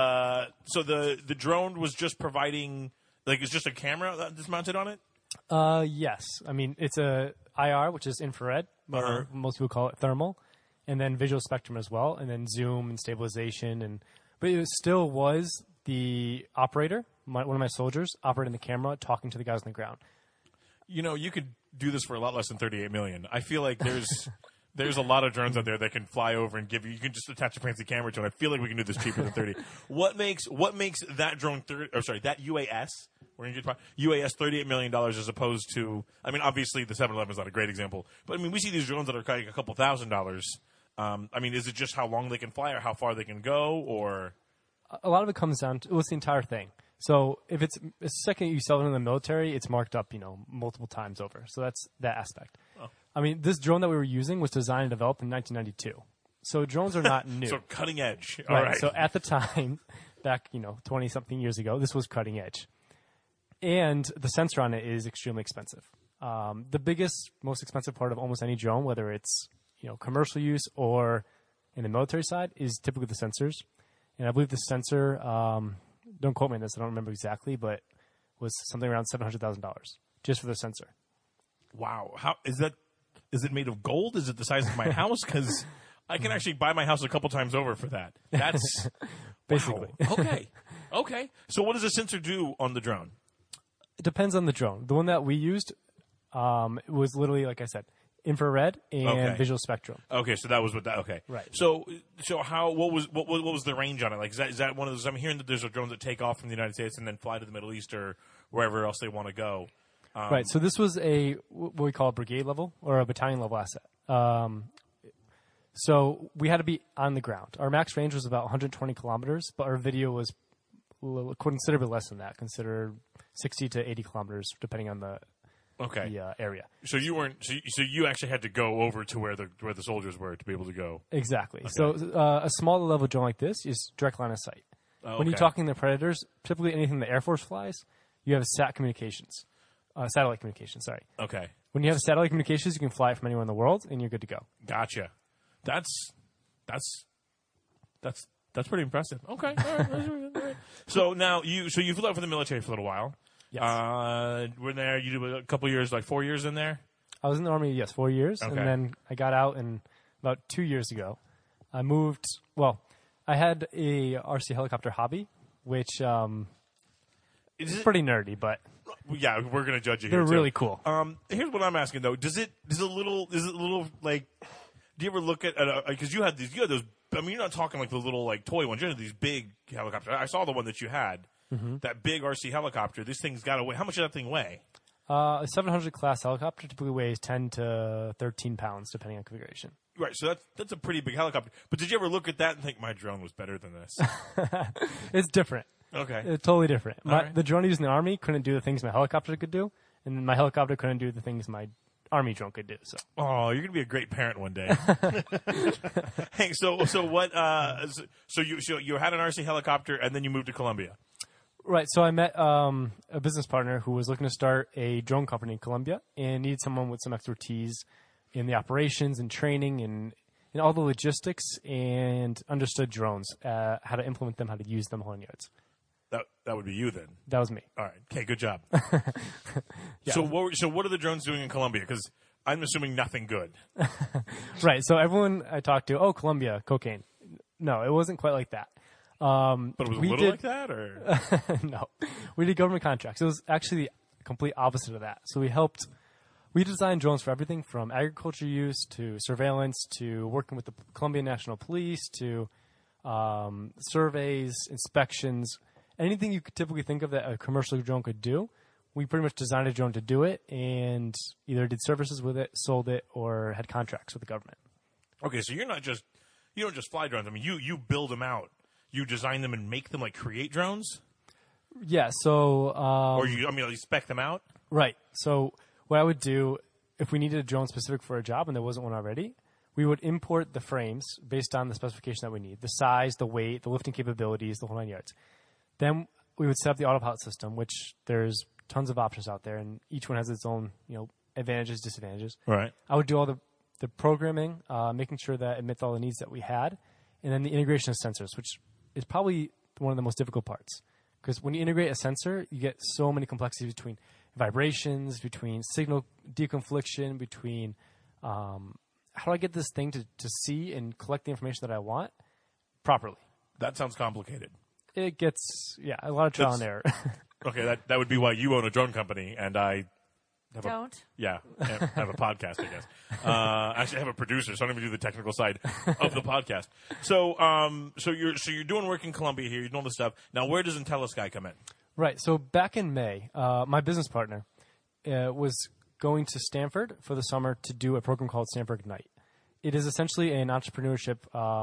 So the drone was just providing, like, it's just a camera that's mounted on it. Yes. I mean, it's a IR, which is infrared, or most people call it thermal, and then visual spectrum as well, and then zoom and stabilization. But it still was the operator, one of my soldiers, operating the camera, talking to the guys on the ground. You know, you could do this for a lot less than $38 million. I feel like there's a lot of drones out there that can fly over and you can just attach a fancy camera to it. I feel like we can do this cheaper than 30. What makes that drone that UAS, UAS $38 million as opposed to, I mean, obviously the 711 is not a great example, but I mean, we see these drones that are like a couple $1,000s. I mean, is it just how long they can fly or how far they can go, or? A lot of it comes down to the entire thing. So if it's the second you sell it in the military, it's marked up, multiple times over. So that's that aspect. Oh. I mean, this drone that we were using was designed and developed in 1992. So drones are not new. So cutting edge. Right. All right. So at the time, back 20-something years ago, this was cutting edge, and the sensor on it is extremely expensive. The biggest, most expensive part of almost any drone, whether it's commercial use or in the military side, is typically the sensors. And I believe the sensor, don't quote me on this, I don't remember exactly, but was something around $700,000 just for the sensor. Wow. How is that? Is it made of gold? Is it the size of my house? Because I can actually buy my house a couple times over for that. That's Basically. Wow. Okay. So what does the sensor do on the drone? It depends on the drone. The one that we used it was literally, like I said, infrared and visual spectrum. Okay, so that was what that. Okay, Right. So what was the range on it? Like, is that one of those? I'm hearing that there's a drones that take off from the United States and then fly to the Middle East or wherever else they want to go. Right. So this was what we call a brigade level or a battalion level asset. So we had to be on the ground. Our max range was about 120 kilometers, but our video was considerably less than that, considered 60 to 80 kilometers, depending on the area. So you weren't. So you actually had to go over to where the soldiers were to be able to go. Exactly. Okay. So a smaller level drone like this is direct line of sight. When you're talking to Predators, typically anything the Air Force flies, you have satellite communications. Sorry. Okay. When you have satellite communications, you can fly it from anywhere in the world, and you're good to go. Gotcha. That's pretty impressive. Okay. All right. So now you flew out for the military for a little while. Yes. We're there. You did a couple years, like 4 years in there. I was in the Army, yes, 4 years, Okay. and then I got out, and about 2 years ago, I moved. Well, I had a RC helicopter hobby, which is pretty nerdy, but Yeah, we're gonna judge you. they're here, too. really cool. Here's what I'm asking though: is it a little like? Do you ever look at because you had those? I mean, you're not talking like the little like toy ones. You had these big helicopters. I saw the one that you had, that big RC helicopter. This thing's got to weigh. How much does that thing weigh? A 700 class helicopter typically weighs 10 to 13 pounds, depending on configuration. Right, so that's a pretty big helicopter. But did you ever look at that and think my drone was better than this? It's different. Okay. It's totally different. right. The drone I used in the Army couldn't do the things my helicopter could do, and my helicopter couldn't do the things my Army drone could do. So. Oh, you're gonna be a great parent one day. Hey, so what? So you had an RC helicopter and then you moved to Colombia. Right. So I met a business partner who was looking to start a drone company in Colombia and needed someone with some expertise in the operations and training and in all the logistics and understood drones, how to implement them, how to use them, whole yards. That would be you then. That was me. All right. Okay. Good job. Yeah. So what are the drones doing in Colombia? Because I'm assuming nothing good. Right. So everyone I talked to, Colombia, cocaine. No, it wasn't quite like that. But it was a little like that, or No, we did government contracts. It was actually the complete opposite of that. So we designed drones for everything from agriculture use to surveillance to working with the Colombian National Police to surveys, inspections, anything you could typically think of that a commercial drone could do. We pretty much designed a drone to do it and either did services with it, sold it, or had contracts with the government. okay. So you don't just fly drones. I mean, you build them out. You design them and make them, like create drones, Yeah, so or you spec them out. right. So what I would do if we needed a drone specific for a job and there wasn't one already, we would import the frames based on the specification that we need, the size, the weight, the lifting capabilities, the whole 9 yards. Then we would set up the autopilot system, which there's tons of options out there, and each one has its own, advantages, disadvantages. Right. I would do all the programming, making sure that it met all the needs that we had, and then the integration of sensors, which is probably one of the most difficult parts. Because when you integrate a sensor, you get so many complexities between vibrations, between signal deconfliction, between how do I get this thing to see and collect the information that I want properly. That sounds complicated. It gets, a lot of trial and error. Okay, that would be why you own a drone company, and I have Don't. I have a podcast, I guess. Actually, I have a producer, so I don't even do the technical side of the podcast. So you're doing work in Colombia here. You're doing all this stuff. Now, where does IntelliSky come in? Right. So back in May, my business partner was going to Stanford for the summer to do a program called Stanford Ignite. It is essentially an entrepreneurship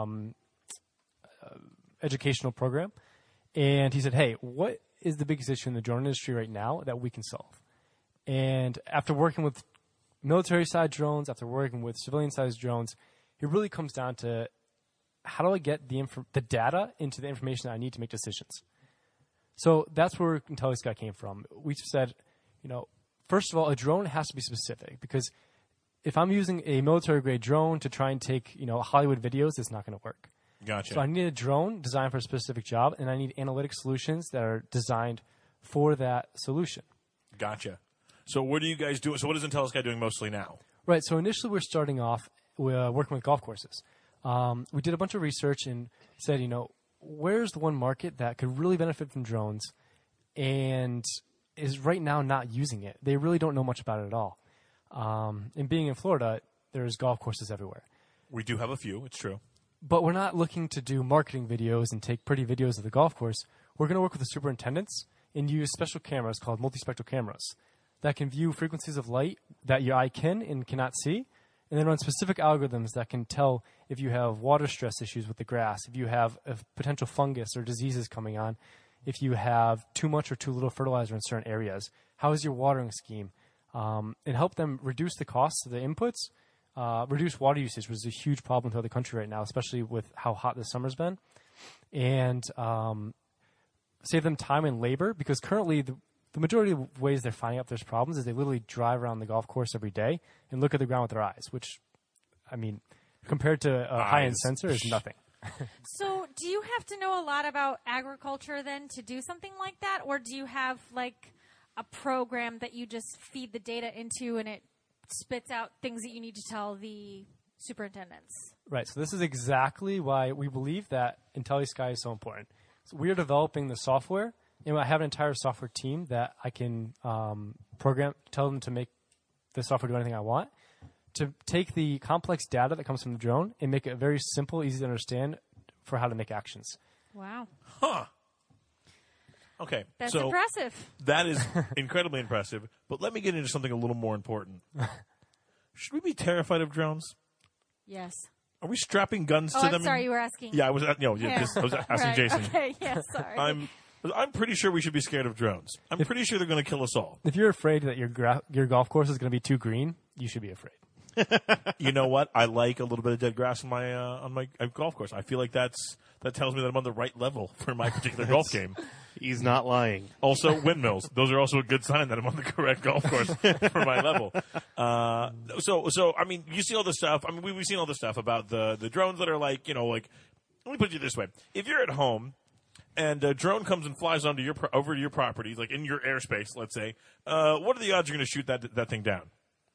educational program. And he said, hey, what is the biggest issue in the drone industry right now that we can solve? And after working with military-side drones, after working with civilian-sized drones, it really comes down to how do I get the data into the information that I need to make decisions? So that's where IntelliSky came from. We said, first of all, a drone has to be specific because if I'm using a military-grade drone to try and take, Hollywood videos, it's not going to work. Gotcha. So I need a drone designed for a specific job, and I need analytic solutions that are designed for that solution. Gotcha. So what do you guys do? So what is IntelliSky doing mostly now? Right. So initially we're starting off working with golf courses. We did a bunch of research and said, where's the one market that could really benefit from drones and is right now not using it? They really don't know much about it at all. And being in Florida, there's golf courses everywhere. We do have a few. It's true. But we're not looking to do marketing videos and take pretty videos of the golf course. We're going to work with the superintendents and use special cameras called multispectral cameras that can view frequencies of light that your eye can and cannot see, and then run specific algorithms that can tell if you have water stress issues with the grass, if you have a potential fungus or diseases coming on, if you have too much or too little fertilizer in certain areas, how is your watering scheme, and help them reduce the costs of the inputs, reduce water usage, which is a huge problem throughout the country right now, especially with how hot this summer's been, and save them time and labor, because currently the majority of ways they're finding out there's problems is they literally drive around the golf course every day and look at the ground with their eyes, which, compared to a high-end sensor is nothing. So do you have to know a lot about agriculture then to do something like that? Or do you have like a program that you just feed the data into and it spits out things that you need to tell the superintendents? Right. So this is exactly why we believe that IntelliSky is so important. So we are developing the software, and I have an entire software team that I can tell them to make the software do anything I want, to take the complex data that comes from the drone and make it very simple, easy to understand for how to make actions. Wow. Huh. Okay. That's so impressive. That is incredibly impressive. But let me get into something a little more important. Should we be terrified of drones? Yes. Are we strapping guns to I'm them? sorry, you were asking. Yeah, I was. I was asking Right. Jason. Okay, yeah, sorry. I'm pretty sure we should be scared of drones. I'm pretty sure they're going to kill us all. If you're afraid that your golf course is going to be too green, you should be afraid. You know what? I like a little bit of dead grass on my golf course. I feel like that tells me that I'm on the right level for my particular golf game. He's not lying. Also, windmills. Those are also a good sign that I'm on the correct golf course for my level. So I mean, you see all this stuff. I mean, we've seen all this stuff about the drones that are like, let me put it this way: if you're at home and a drone comes and flies over your property, like in your airspace, let's say, what are the odds you're going to shoot that thing down?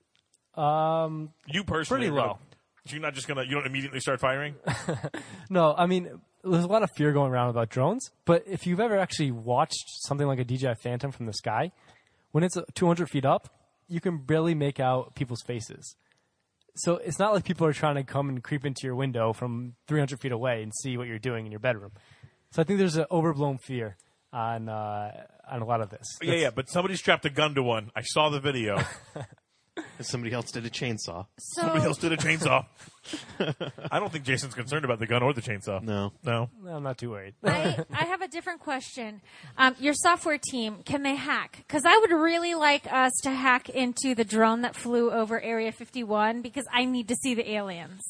You personally, pretty low. You're not just you don't immediately start firing? No, I mean, there's a lot of fear going around about drones, but if you've ever actually watched something like a DJI Phantom from the sky, when it's 200 feet up, you can barely make out people's faces. So it's not like people are trying to come and creep into your window from 300 feet away and see what you're doing in your bedroom. So I think there's an overblown fear on a lot of this. Yeah, but somebody strapped a gun to one. I saw the video. Somebody else did a chainsaw. Somebody else did a chainsaw. I don't think Jason's concerned about the gun or the chainsaw. No. No, I'm not too worried. I have a different question. Your software team, can they hack? Because I would really like us to hack into the drone that flew over Area 51 because I need to see the aliens.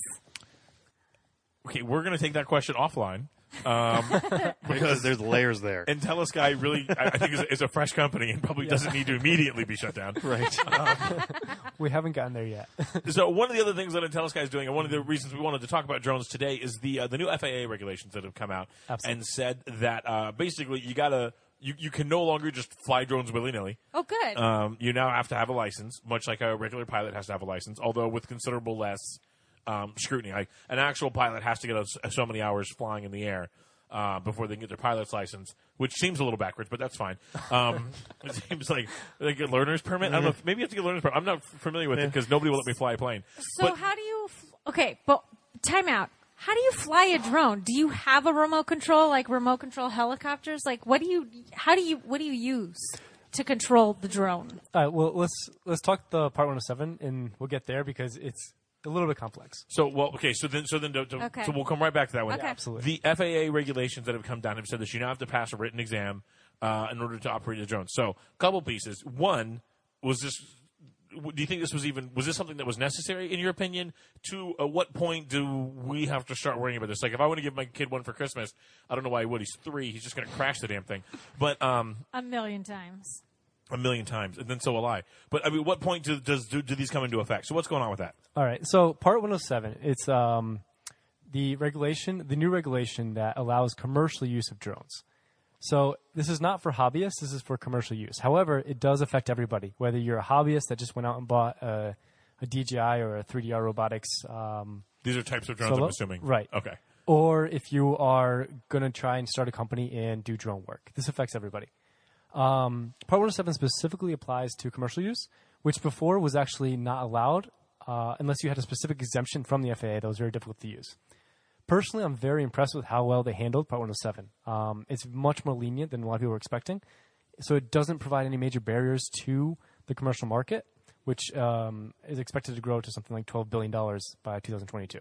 Okay, we're going to take that question offline. Because there's layers there. And Telesky really, I think, is a fresh company and probably doesn't need to immediately be shut down. Right. We haven't gotten there yet. So one of the other things that Telesky is doing, and one of the reasons we wanted to talk about drones today, is the new FAA regulations that have come out. Absolutely. And said that basically you can no longer just fly drones willy-nilly. Oh, good. You now have to have a license, much like a regular pilot has to have a license, although with considerable less scrutiny. Like an actual pilot has to get so many hours flying in the air before they can get their pilot's license, which seems a little backwards, but that's fine. It seems like they get learner's permit. I don't know. Maybe you have to get a learner's permit. I'm not familiar with it because nobody will let me fly a plane. So how do you? Okay, but time out. How do you fly a drone? Do you have a remote control, like remote control helicopters? Like, what do you use to control the drone? All right, well, let's talk the Part 107, and we'll get there because it's a little bit complex. So we'll come right back to that one. Okay. Yeah, absolutely. The FAA regulations that have come down have said that you now have to pass a written exam in order to operate a drone. So, a couple pieces. One was this. Do you think was this something that was necessary in your opinion? To what point do we have to start worrying about this? Like, if I want to give my kid one for Christmas, I don't know why he would. He's 3. He's just going to crash the damn thing. But A million times. a million times, and then so will I. But I mean, what point do these come into effect? So what's going on with that? All right. So Part 107, it's the new regulation that allows commercial use of drones. So this is not for hobbyists. This is for commercial use. However, it does affect everybody, whether you're a hobbyist that just went out and bought a DJI or a 3DR Robotics. These are types of drones, Solo? I'm assuming. Right. Okay. Or if you are going to try and start a company and do drone work. This affects everybody. Part 107 specifically applies to commercial use, which before was actually not allowed unless you had a specific exemption from the FAA that was very difficult to use. Personally, I'm very impressed with how well they handled Part 107. It's much more lenient than a lot of people were expecting. So it doesn't provide any major barriers to the commercial market, which is expected to grow to something like $12 billion by 2022.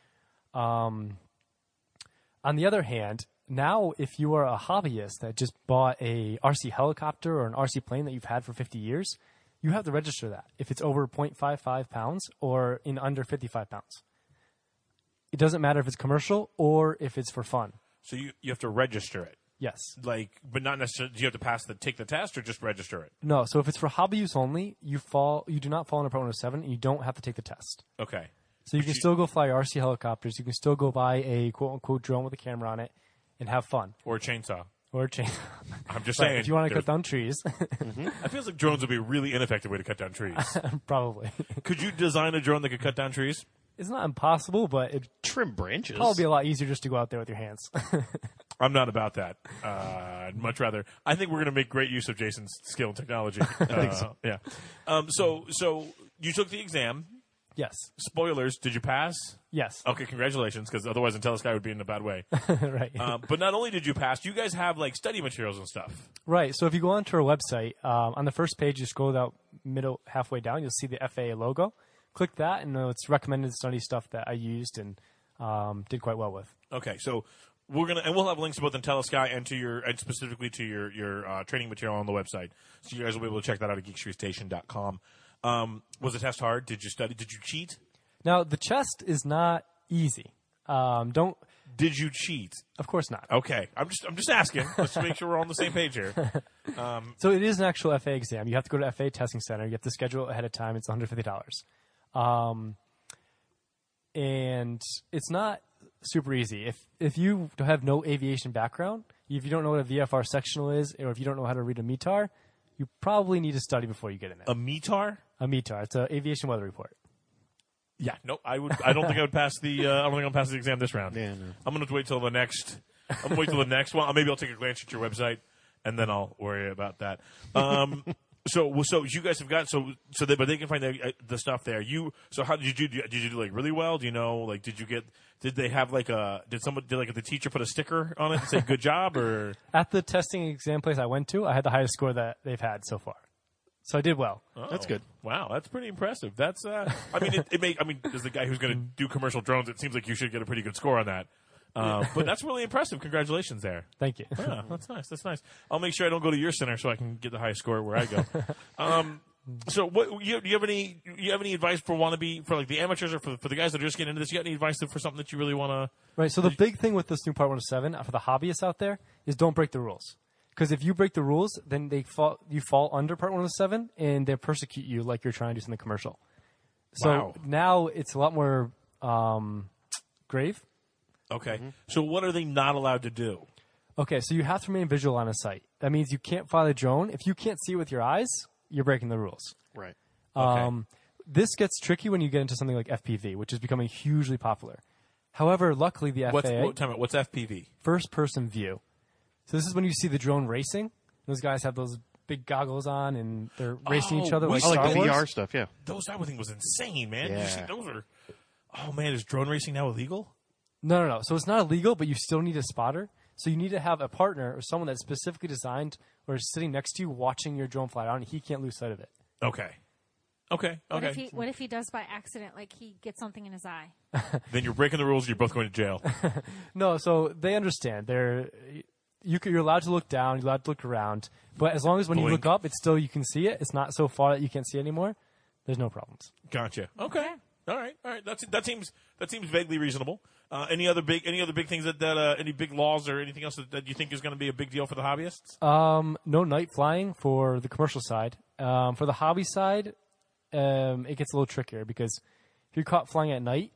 On the other hand, now if you are a hobbyist that just bought a RC helicopter or an RC plane that you've had for 50 years, you have to register that if it's over 0.55 pounds or in under 55 pounds. It doesn't matter if it's commercial or if it's for fun. So you have to register it. Yes. Like, but not necessarily. Do you have to take the test or just register it? No. So if it's for hobby use only, you do not fall under Part 107, and you don't have to take the test. Okay. So you can still go fly RC helicopters. You can still go buy a quote unquote drone with a camera on it and have fun. Or a chainsaw. Or a chain. I'm just Right, saying. if you want to cut down trees, I feel like drones would be a really ineffective way to cut down trees. probably. Could you design a drone that could cut down trees? It's not impossible, but it'd Trim branches. probably be a lot easier just to go out there with your hands. I'm not about that. I'd much rather. I think we're going to make great use of Jason's skill and technology. I think so. Yeah. So you took the exam. Yes. Spoilers. Did you pass? Yes. Okay, congratulations, because otherwise IntelliSky would be in a bad way. Right. But not only did you pass, you guys have like study materials and stuff. Right. So if you go onto our website, on the first page, you scroll out halfway down, you'll see the FAA logo. Click that, and it's recommended study stuff that I used and did quite well with. Okay, so we'll have links to both IntelliSky and and specifically to your training material on the website, so you guys will be able to check that out at geekstreetstation.com. Was the test hard? Did you study? Did you cheat? Now, the chest is not easy. Don't. Did you cheat? Of course not. Okay, I'm just asking. Let's make sure we're on the same page here. So it is an actual FA exam. You have to go to FA testing center. You have to schedule it ahead of time. It's $150. And it's not super easy. If you have no aviation background, if you don't know what a VFR sectional is, or if you don't know how to read a METAR, you probably need to study before you get in there. A METAR? A METAR. It's an aviation weather report. Yeah, no, I don't think I would pass the. I don't think I'll pass the exam this round. Yeah, no. I'm going to wait till the next. I'm going to wait till the next one. Maybe I'll take a glance at your website, and then I'll worry about that. So you guys have got but they can find the stuff there. So how did you do? Did you do like really well? Do you know like did they have like did the teacher put a sticker on it and say good job or At the testing exam place I went to, I had the highest score that they've had so far. So I did well. Oh, That's good. Wow, that's pretty impressive. That's I mean as the guy who's going to do commercial drones, it seems like you should get a pretty good score on that. But that's really impressive. Congratulations there. Thank you. Yeah, that's nice. That's nice. I'll make sure I don't go to your center so I can get the highest score where I go. So, what do you have any advice for like the amateurs or for the guys that are just getting into this? You got any advice for something that you really want to? Right. So the big thing with this new Part 107 for the hobbyists out there is don't break the rules. Because if you break the rules, then you fall under Part 107 and they persecute you like you're trying to do something commercial. So Wow. now it's a lot more grave. Okay. So, what are they not allowed to do? Okay, so you have to remain visual on a site. That means you can't fly the drone. If you can't see it with your eyes, you're breaking the rules. Right. This gets tricky when you get into something like FPV, which is becoming hugely popular. However, luckily the FAA, What's FPV? first-person view. So this is when you see the drone racing. Those guys have those big goggles on, and they're racing each other we like saw Star Like the Wars. VR stuff, yeah. That thing was insane, man. Yeah. You see, those are. Oh man, is drone racing now illegal? No. So it's not illegal, but you still need a spotter. So you need to have a partner or someone that's specifically designed or is sitting next to you watching your drone fly out, and he can't lose sight of it. Okay. What if he does by accident, like he gets something in his eye? Then you're breaking the rules. You're both going to jail. No, so they understand. You're allowed to look down, you're allowed to look around, but as long as when you Blink. look up, it's still you can see it. It's not so far that you can't see it anymore. There's no problems. Gotcha. Okay. Okay. All right. That seems vaguely reasonable. Any other big things that any big laws or anything else that you think is going to be a big deal for the hobbyists? No night flying for the commercial side. For the hobby side, it gets a little trickier because if you're caught flying at night,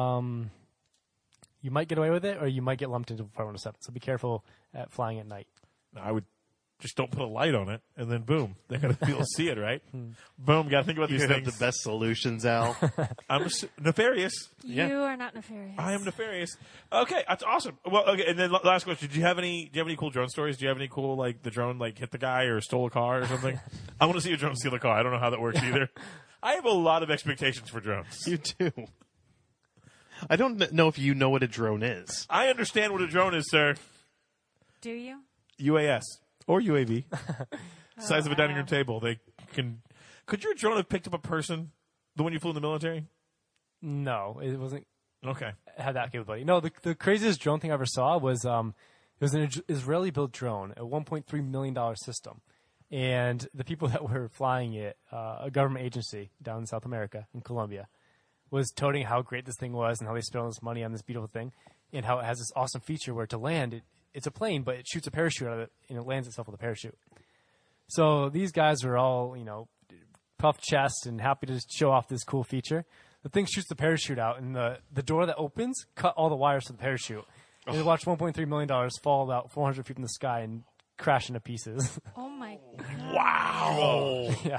you might get away with it, or you might get lumped into Part 107. So be careful at flying at night. I would just don't put a light on it, and then boom, they're going to be able to see it, right? Boom, got to think about You these have things. the best solutions, Al. I'm nefarious. Yeah. You are not nefarious. I am nefarious. Okay, that's awesome. Well, okay, and then last question: Do you have any cool drone stories? Do you have any cool like the drone like hit the guy or stole a car or something? I want to see a drone steal a car. I don't know how that works either. I have a lot of expectations for drones. You do. I don't know if you know what a drone is. I understand what a drone is, sir. Do you? UAS or UAV, size of a dining room table. They can. Could your drone have picked up a person? The one you flew in the military? No, it wasn't. Okay. Had that capability. No, the craziest drone thing I ever saw was it was an Israeli-built drone, a $1.3 million system, and the people that were flying it, a government agency down in South America, in Colombia, was toting how great this thing was and how they spent all this money on this beautiful thing, and how it has this awesome feature where to land it's a plane, but it shoots a parachute out of it, and it lands itself with a parachute. So these guys are all, puffed chest and happy to show off this cool feature. The thing shoots the parachute out, and the door that opens cut all the wires to the parachute. And they watched $1.3 million fall about 400 feet from the sky and crash into pieces. Oh my god! Wow. Yeah.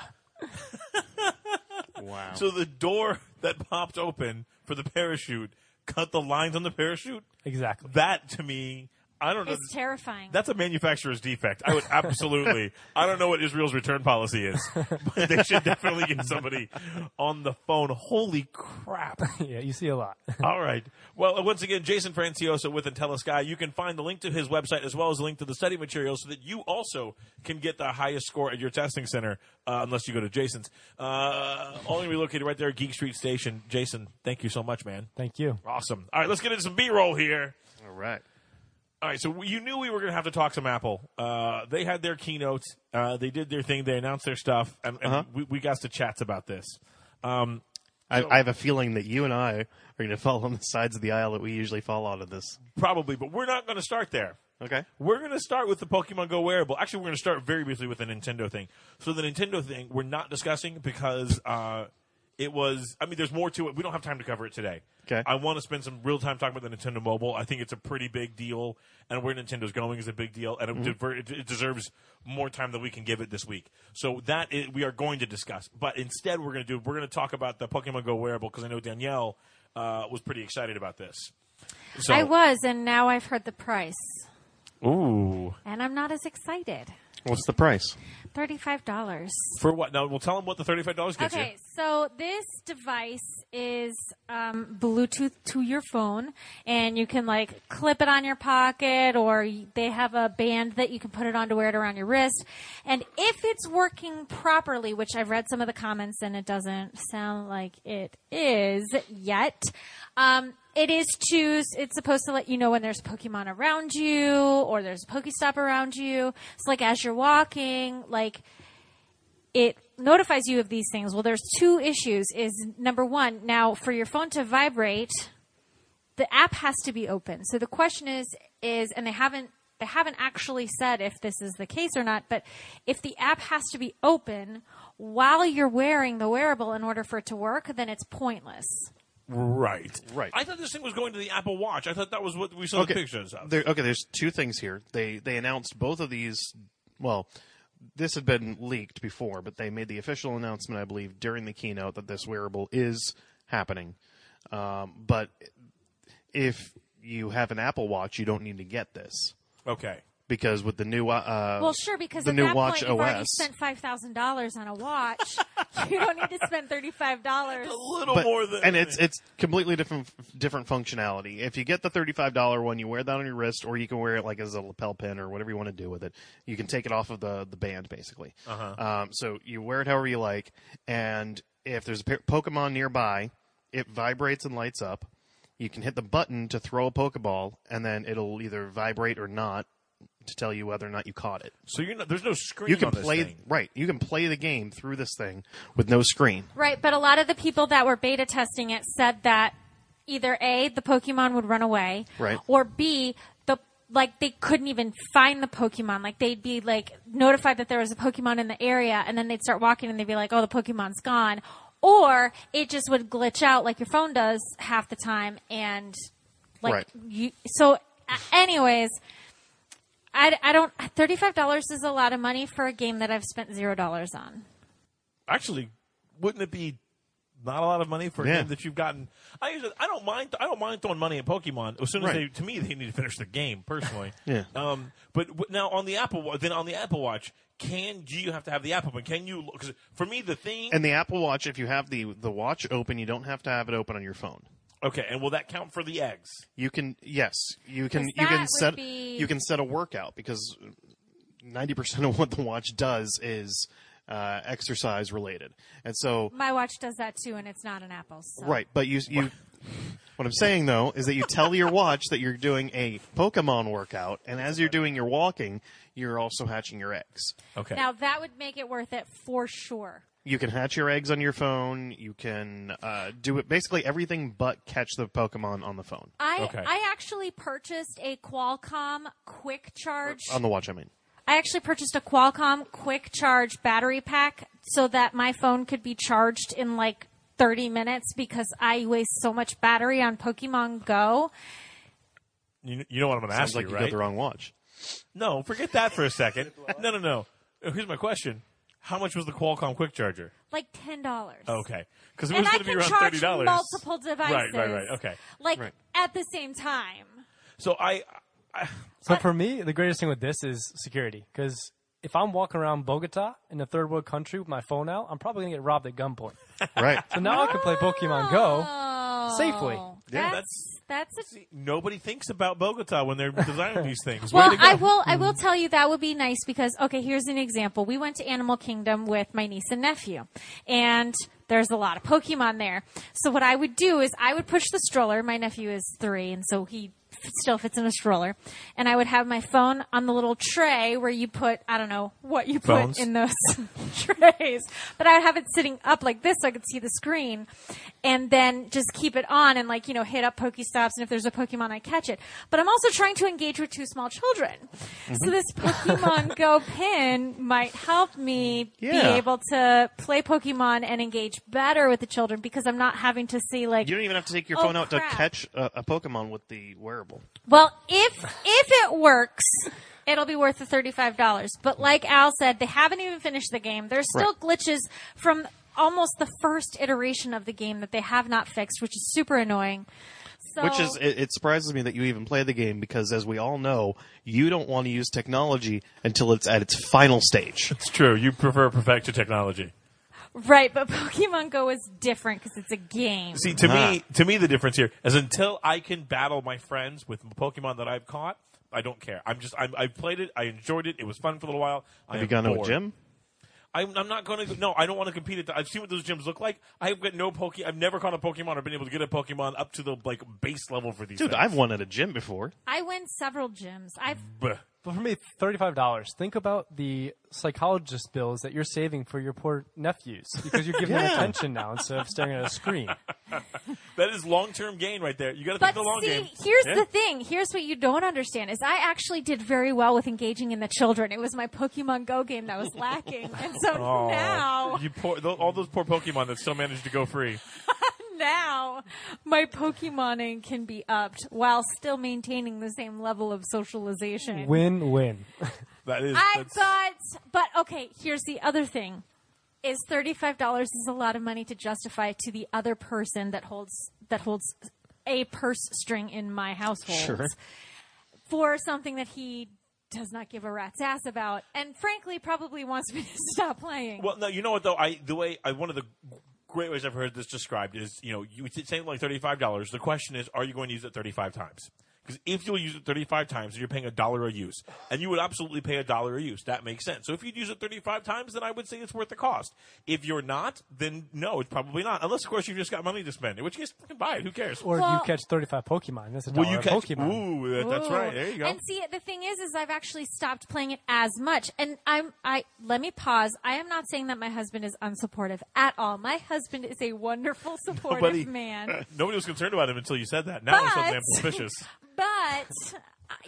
Wow. So the door that popped open for the parachute cut the lines on the parachute? Exactly. That, to me, I don't know. It's terrifying. That's a manufacturer's defect. I would absolutely. I don't know what Israel's return policy is, but they should definitely get somebody on the phone. Holy crap. Yeah, you see a lot. All right. Well, once again, Jason Franciosa with IntelliSky. You can find the link to his website as well as the link to the study materials so that you also can get the highest score at your testing center, unless you go to Jason's. Only be located right there at Geek Street Station. Jason, thank you so much, man. Thank you. Awesome. All right, let's get into some B-roll here. All right. All right, so you knew we were going to have to talk some Apple. They had their keynote. They did their thing. They announced their stuff, and we got to chats about this. I have a feeling that you and I are going to fall on the sides of the aisle that we usually fall on in this. Probably, but we're not going to start there. Okay. We're going to start with the Pokemon Go wearable. Actually, we're going to start very briefly with the Nintendo thing. So the Nintendo thing we're not discussing because it was – I mean, there's more to it. We don't have time to cover it today. Okay. I want to spend some real time talking about the Nintendo Mobile. I think it's a pretty big deal, and where Nintendo's going is a big deal, and it deserves more time than we can give it this week. So we are going to discuss. But instead, we're going to talk about the Pokemon Go wearable because I know Danielle was pretty excited about this. So, I was, and now I've heard the price. Ooh. And I'm not as excited. What's the price? $35. For what? Now, we'll tell them what the $35 gets you. Okay, so this device is Bluetooth to your phone, and you can like clip it on your pocket, or they have a band that you can put it on to wear it around your wrist. And if it's working properly, which I've read some of the comments and it doesn't sound like it is yet, it's supposed to let you know when there's Pokemon around you or there's a Pokestop around you. So like as you're walking, like it notifies you of these things. Well, there's two issues. Is number one, now for your phone to vibrate, the app has to be open. So the question is, and they haven't actually said if this is the case or not, but if the app has to be open while you're wearing the wearable in order for it to work, then it's pointless. Right. Right. I thought this thing was going to the Apple Watch. I thought that was what we saw the pictures of. There's two things here. They announced both of these. Well, this had been leaked before, but they made the official announcement, I believe, during the keynote that this wearable is happening. But if you have an Apple Watch, you don't need to get this. Okay. Because with the new well, sure, because the at new that Watch point you've already OS, spent $5,000 on a watch. You don't need to spend $35. A little more than, and it's completely different functionality. If you get the $35 one, you wear that on your wrist, or you can wear it like as a lapel pin or whatever you want to do with it. You can take it off of the band basically. So you wear it however you like, and if there's a Pokemon nearby, it vibrates and lights up. You can hit the button to throw a Pokeball, and then it'll either vibrate or not to tell you whether or not you caught it. So there's no screen. You can on this play thing. right. You can play the game through this thing with no screen. Right, but a lot of the people that were beta testing it said that either A, the Pokemon would run away, right, or B, they couldn't even find the Pokemon. Like they'd be like notified that there was a Pokemon in the area, and then they'd start walking and they'd be like, "Oh, the Pokemon's gone," or it just would glitch out like your phone does half the time, and like right. So, anyways. I don't. $35 is a lot of money for a game that I've spent $0 on. Actually, wouldn't it be not a lot of money for a game that you've gotten? I don't mind throwing money at Pokemon as soon as they need to finish the game personally. Yeah. But now on the Apple Watch, do you have to have the app open? Can you? Because for me, the thing and the Apple Watch, if you have the watch open, you don't have to have it open on your phone. Okay, and will that count for the eggs? You can set a workout because 90% of what the watch does is exercise related, and so my watch does that too, and it's not an Apple. So. Right, but you. What I'm saying though is that you tell your watch that you're doing a Pokemon workout, and as you're doing your walking, you're also hatching your eggs. Okay. Now that would make it worth it for sure. You can hatch your eggs on your phone. You can do it basically everything but catch the Pokemon on the phone. I actually purchased a Qualcomm Quick Charge. On the watch, I mean. I actually purchased a Qualcomm Quick Charge battery pack so that my phone could be charged in like 30 minutes because I waste so much battery on Pokemon Go. You know what I'm going to ask you, like you right? got the wrong watch. No, forget that for a second. No. Here's my question. How much was the Qualcomm Quick Charger? Like $10. Okay. Because it was going to be around $30. charge multiple devices. Right. Okay. Like at the same time. So So for me, the greatest thing with this is security. Because if I'm walking around Bogota in a third world country with my phone out, I'm probably going to get robbed at gunpoint. Right. So now I can play Pokemon Go safely. Yeah, nobody thinks about Bogota when they're designing these things. Well, I will tell you that would be nice because, okay, here's an example. We went to Animal Kingdom with my niece and nephew, and there's a lot of Pokemon there. So what I would do is I would push the stroller. My nephew is 3, and so he still fits in a stroller. And I would have my phone on the little tray where you put, I don't know what you put Phones? in those trays, but I would have it sitting up like this so I could see the screen, and then just keep it on and hit up Pokestops, and if there's a Pokemon, I catch it. But I'm also trying to engage with 2 small children. So this Pokemon Go pin might help me be able to play Pokemon and engage better with the children, because I'm not having to see You don't even have to take your phone out crap. to catch a Pokemon with the wearable. Well, if it works, it'll be worth the $35. But like Al said, they haven't even finished the game. There's still glitches from almost the first iteration of the game that they have not fixed, which is super annoying. So, Which is, it surprises me that you even play the game, because as we all know, you don't want to use technology until it's at its final stage. It's true. You prefer perfected technology. right, but Pokemon Go is different because it's a game. See, to me, the difference here is until I can battle my friends with Pokemon that I've caught, I don't care. I've played it. I enjoyed it. It was fun for a little while. Have you gone to a gym? I'm not going to. No, I don't want to compete. I've seen what those gyms look like. I've got no I've never caught a Pokemon or been able to get a Pokemon up to the base level for these. Dude, things. I've won at a gym before. I win several gyms. Bleh. But for me, $35. Think about the psychologist bills that you're saving for your poor nephews, because you're giving them attention now instead of staring at a screen. That is long-term gain right there. You got to But think the long see, game. here's the thing. Here's what you don't understand is I actually did very well with engaging in the children. It was my Pokemon Go game that was lacking. And so now All those poor Pokemon that still managed to go free. my Pokemoning can be upped while still maintaining the same level of socialization. Win-win. That is. But okay, here's the other thing. Is $35 is a lot of money to justify to the other person that holds a purse string in my household Sure. for something that he does not give a rat's ass about, and frankly probably wants me to stop playing. Well, no, you know what though? One of the great ways I've heard this described is, you say like $35. The question is, are you going to use it 35 times? Because if you'll use it 35 times, then you're paying $1 a use. And you would absolutely pay $1 a use. That makes sense. So if you'd use it 35 times, then I would say it's worth the cost. If you're not, then no, it's probably not. Unless, of course, you've just got money to spend. In which case, fucking buy it. Who cares? Or you catch 35 Pokemon. That's $1 you a catch Pokemon. Ooh, that's Ooh. right. There you go. And see, the thing is I've actually stopped playing it as much. And let me pause. I am not saying that my husband is unsupportive at all. My husband is a wonderful, supportive man. Nobody was concerned about him until you said that. Now I'm suddenly suspicious. But,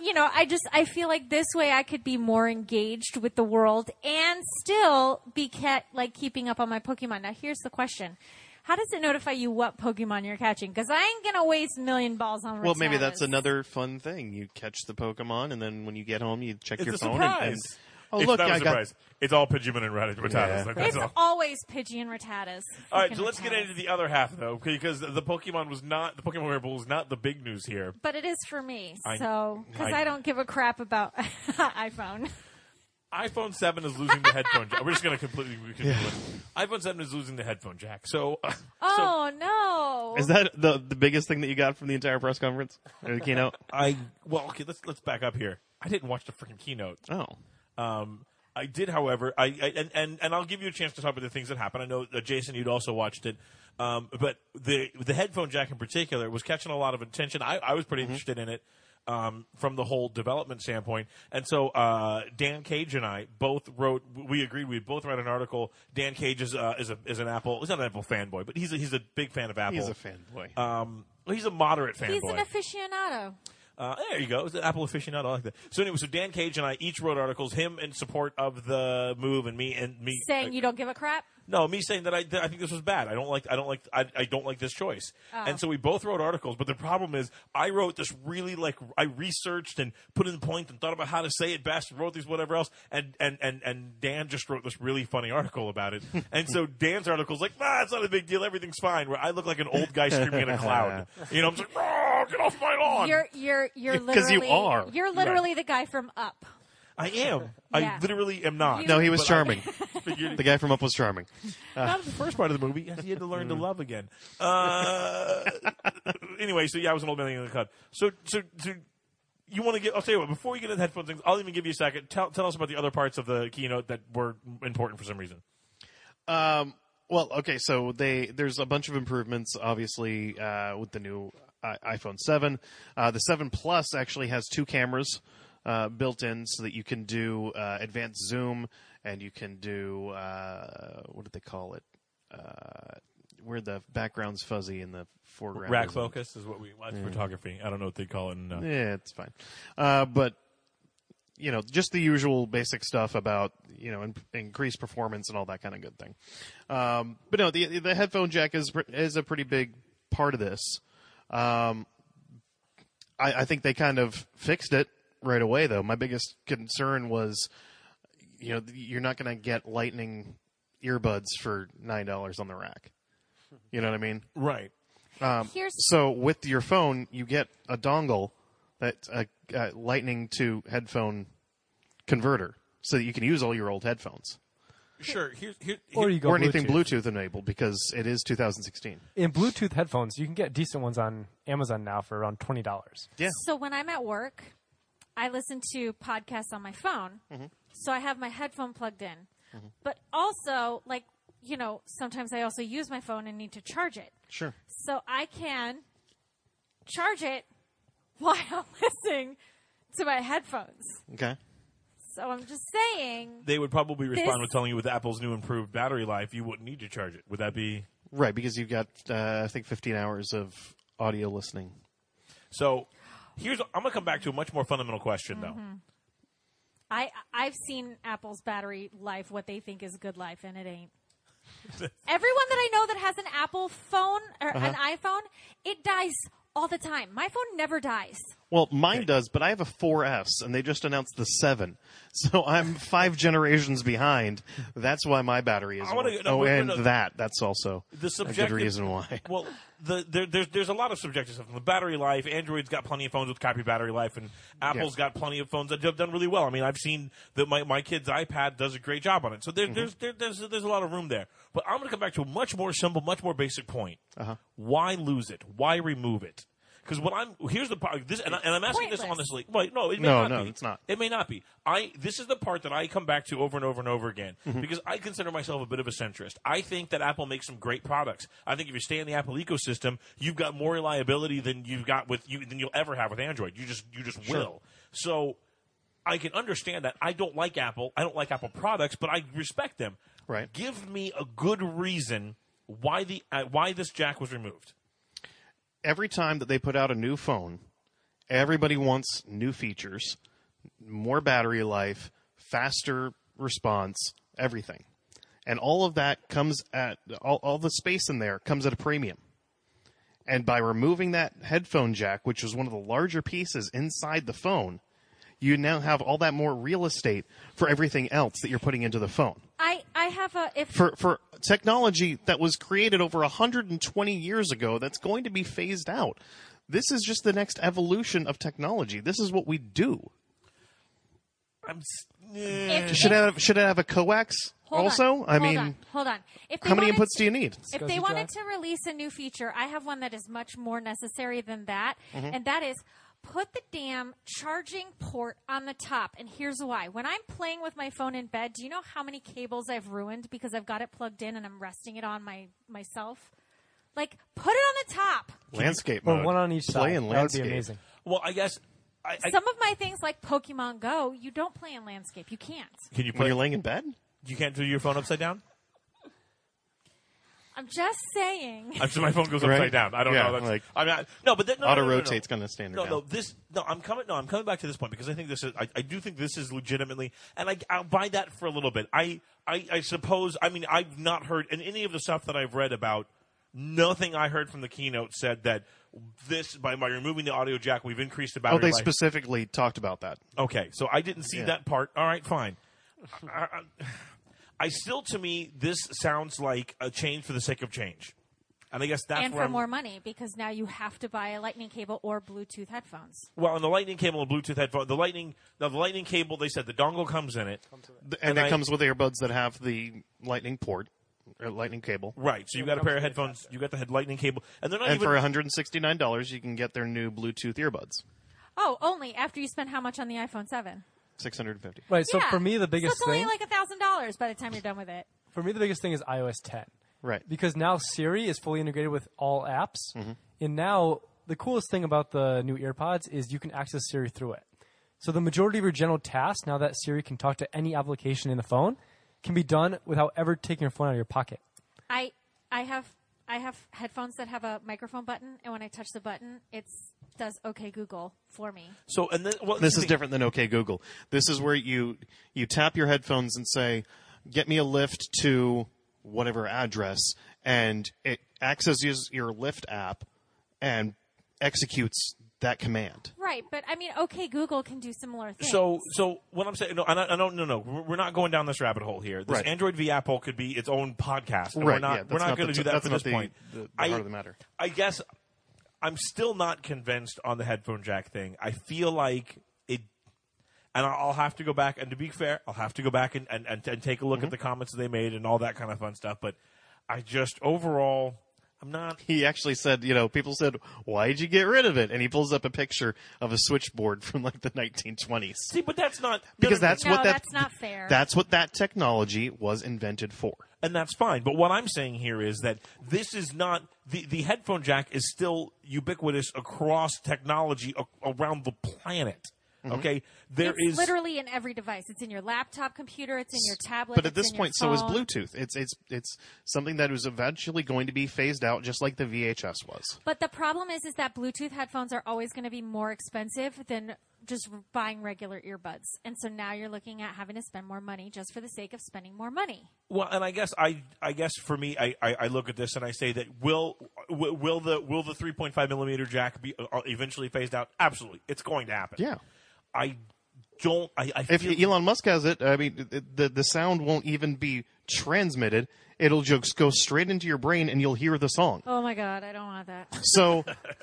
I feel like this way I could be more engaged with the world and still be keeping up on my Pokemon. Now, here's the question. How does it notify you what Pokemon you're catching? Because I ain't going to waste million balls on Well, maybe Rattatas. that's another fun thing. You catch the Pokemon, and then when you get home, you check It's your a phone. surprise. Oh, It's look, not a I got... surprise. It's all Pidgeymon and Rattatas. Yeah. Like, that's It's all. always Pidgey and Rattatas. All right, Freaking so let's get Rattatas. into the other half, though, because the Pokemon wearable was not the big news here. But it is for me, I- because I- I don't give a crap about iPhone. iPhone 7 is losing the headphone jack. We're just going to completely iPhone 7 is losing the headphone jack. So, Oh, no. Is that the biggest thing that you got from the entire press conference or the keynote? okay, let's back up here. I didn't watch the freaking keynote. Oh, I did, however, and I'll give you a chance to talk about the things that happened. I know, Jason, you'd also watched it, but the headphone jack in particular was catching a lot of attention. I was pretty interested in it from the whole development standpoint, and so Dan Cage and I both wrote. We agreed. We both read an article. Dan Cage is an Apple. He's not an Apple fanboy, but he's a big fan of Apple. he's a fanboy. He's a moderate fanboy. He's an aficionado. There you go. It's an Apple aficionado. I like that. So anyway, so Dan Cage and I each wrote articles, him in support of the move and me Saying you don't give a crap? No, me saying that I think this was bad. I don't like this choice. Oh. And so we both wrote articles, but the problem is I wrote this really I researched and put in points and thought about how to say it best and wrote these whatever else, and Dan just wrote this really funny article about it. And so Dan's article's like, it's not a big deal, everything's fine, where I look like an old guy screaming in a cloud. I'm just like, get off my lawn. You're Because you literally are. You're literally the guy from Up. I am. Yeah. I literally am not. No, he was But charming. I figured The guy from Up was charming. not in the first part of the movie. He had to learn to love again. Anyway, so yeah, I was an old man in the cut. So you want to get? I'll tell you what. Before you get into the headphone things, I'll even give you a second. Tell us about the other parts of the keynote that were important for some reason. Well, okay, so there's a bunch of improvements, obviously, with the new iPhone 7. The 7 Plus actually has 2 cameras built in, so that you can do advanced zoom, and you can do what do they call it? Where the background's fuzzy and the foreground. Rack isn't. focus is what that's photography. I don't know what they call it. Yeah, it's fine. But just the usual basic stuff about increased performance and all that kind of good thing. But no, the headphone jack is a pretty big part of this. I think they kind of fixed it right away, though. My biggest concern was, you're not going to get Lightning earbuds for $9 on the rack. You know what I mean? Right. So with your phone, you get a dongle that's a Lightning to headphone converter, so that you can use all your old headphones. Sure. Or you go Or anything Bluetooth. Bluetooth enabled, because it is 2016. In Bluetooth headphones, you can get decent ones on Amazon now for around $20. Yeah. So when I'm at work, I listen to podcasts on my phone. So I have my headphone plugged in. But also, sometimes I also use my phone and need to charge it. Sure. So I can charge it while listening to my headphones. Okay. So I'm just saying. They would probably respond with telling you with Apple's new improved battery life, you wouldn't need to charge it. Would that be? Right, because you've got, I think, 15 hours of audio listening. So I'm going to come back to a much more fundamental question, though. I've seen Apple's battery life, what they think is good life, and it ain't. Everyone that I know that has an Apple phone or an iPhone, it dies all the time. My phone never dies. Well, mine does, but I have a 4S, and they just announced the 7. So I'm 5 generations behind. That's why my battery is low. That's also a good reason why. Well, there's a lot of subjective stuff. The battery life, Android's got plenty of phones with crappy battery life, and Apple's got plenty of phones that have done really well. I mean, I've seen that my kid's iPad does a great job on it. So there's a lot of room there. But I'm going to come back to a much more simple, much more basic point. Why lose it? Why remove it? Because here's the part. And I'm asking this honestly. Well, no, it may not be. It's not. It may not be. This is the part that I come back to over and over and over again because I consider myself a bit of a centrist. I think that Apple makes some great products. I think if you stay in the Apple ecosystem, you've got more reliability than than you'll ever have with Android. You just will. So I can understand that. I don't like Apple. I don't like Apple products, but I respect them. Right. Give me a good reason why this jack was removed. Every time that they put out a new phone, everybody wants new features, more battery life, faster response, everything. And all of that comes at all the space in there comes at a premium. And by removing that headphone jack, which was one of the larger pieces inside the phone, you now have all that more real estate for everything else that you're putting into the phone. I have for technology that was created over 120 years ago that's going to be phased out. This is just the next evolution of technology. This is what we do. Should it have a coax also? Hold on. How many inputs do you need? If they wanted to release a new feature, I have one that is much more necessary than that, and that is put the damn charging port on the top. And here's why. When I'm playing with my phone in bed, do you know how many cables I've ruined because I've got it plugged in and I'm resting it on myself? Like, put it on the top. Landscape mode. Or one on each side. Play in That would be landscape. amazing. Well, I guess Some of my things like Pokemon Go, you don't play in landscape. You can't. Can you When play? you're laying in bed? You can't do your phone upside down. I'm just saying. I'm sure my phone goes Right? upside down. I don't Yeah, know. That's, like I'm not. No, but then, no, Auto no, no, no, no. rotate's going to stand No, down. I'm coming back to this point because I think this is. I do think this is legitimately, and I'll buy that for a little bit. I suppose. I mean, I've not heard in any of the stuff that I've read about. Nothing I heard from the keynote said that this by removing the audio jack, we've increased the battery they life. specifically talked about that. Okay, so I didn't see that part. All right, fine. I still, to me, this sounds like a change for the sake of change. And I guess that's and where for more money because now you have to buy a lightning cable or Bluetooth headphones. Well, and the lightning cable and Bluetooth headphone, the lightning cable, they said the dongle comes in it. And it comes with earbuds that have the lightning port, or lightning cable. Right, so you got a pair of headphones, you got the lightning cable, and they're not And even... for $169, you can get their new Bluetooth earbuds. Oh, only after you spend how much on the iPhone 7? $650. Right. So Yeah. for me, the biggest so it's thing. only like $1,000 by the time you're done with it. For me, the biggest thing is iOS 10. Right. Because now Siri is fully integrated with all apps. And now the coolest thing about the new AirPods is you can access Siri through it. So the majority of your general tasks, now that Siri can talk to any application in the phone, can be done without ever taking your phone out of your pocket. I have headphones that have a microphone button, and when I touch the button, it does OK Google for me. So, and then, well, This is different than OK Google. This is where you tap your headphones and say, "Get me a lift to whatever address," and it accesses your Lyft app and executes that command. Right, but I mean, OK Google can do similar things. So what I'm saying, no, we're not going down this rabbit hole here. This Right. Android v Apple could be its own podcast. And Right, We're not going to do that that's for not this point. the heart of the matter. I guess I'm still not convinced on the headphone jack thing. I feel like it, and I'll have to go back. And to be fair, I'll have to go back and take a look at the comments they made and all that kind of fun stuff. But I just overall, I'm not. He actually said, people said, "Why'd you get rid of it?" And he pulls up a picture of a switchboard from like the 1920s. See, but that's not Because that's No, what that that's not fair. That's what that technology was invented for. And that's fine. But what I'm saying here is that this is not the headphone jack is still ubiquitous across technology around the planet. Okay, It's literally in every device. It's in your laptop computer. It's in your tablet. But at it's this in point, your so is phone. Bluetooth. It's something that was eventually going to be phased out, just like the VHS was. But the problem is that Bluetooth headphones are always going to be more expensive than just buying regular earbuds. And so now you're looking at having to spend more money just for the sake of spending more money. Well, and I guess for me, I look at this and I say that will the 3.5 millimeter jack be eventually phased out? Absolutely, it's going to happen. Yeah. I don't. I If feel, Elon Musk has it, I mean, the sound won't even be transmitted. It'll just go straight into your brain, and you'll hear the song. Oh my God, I don't want that. So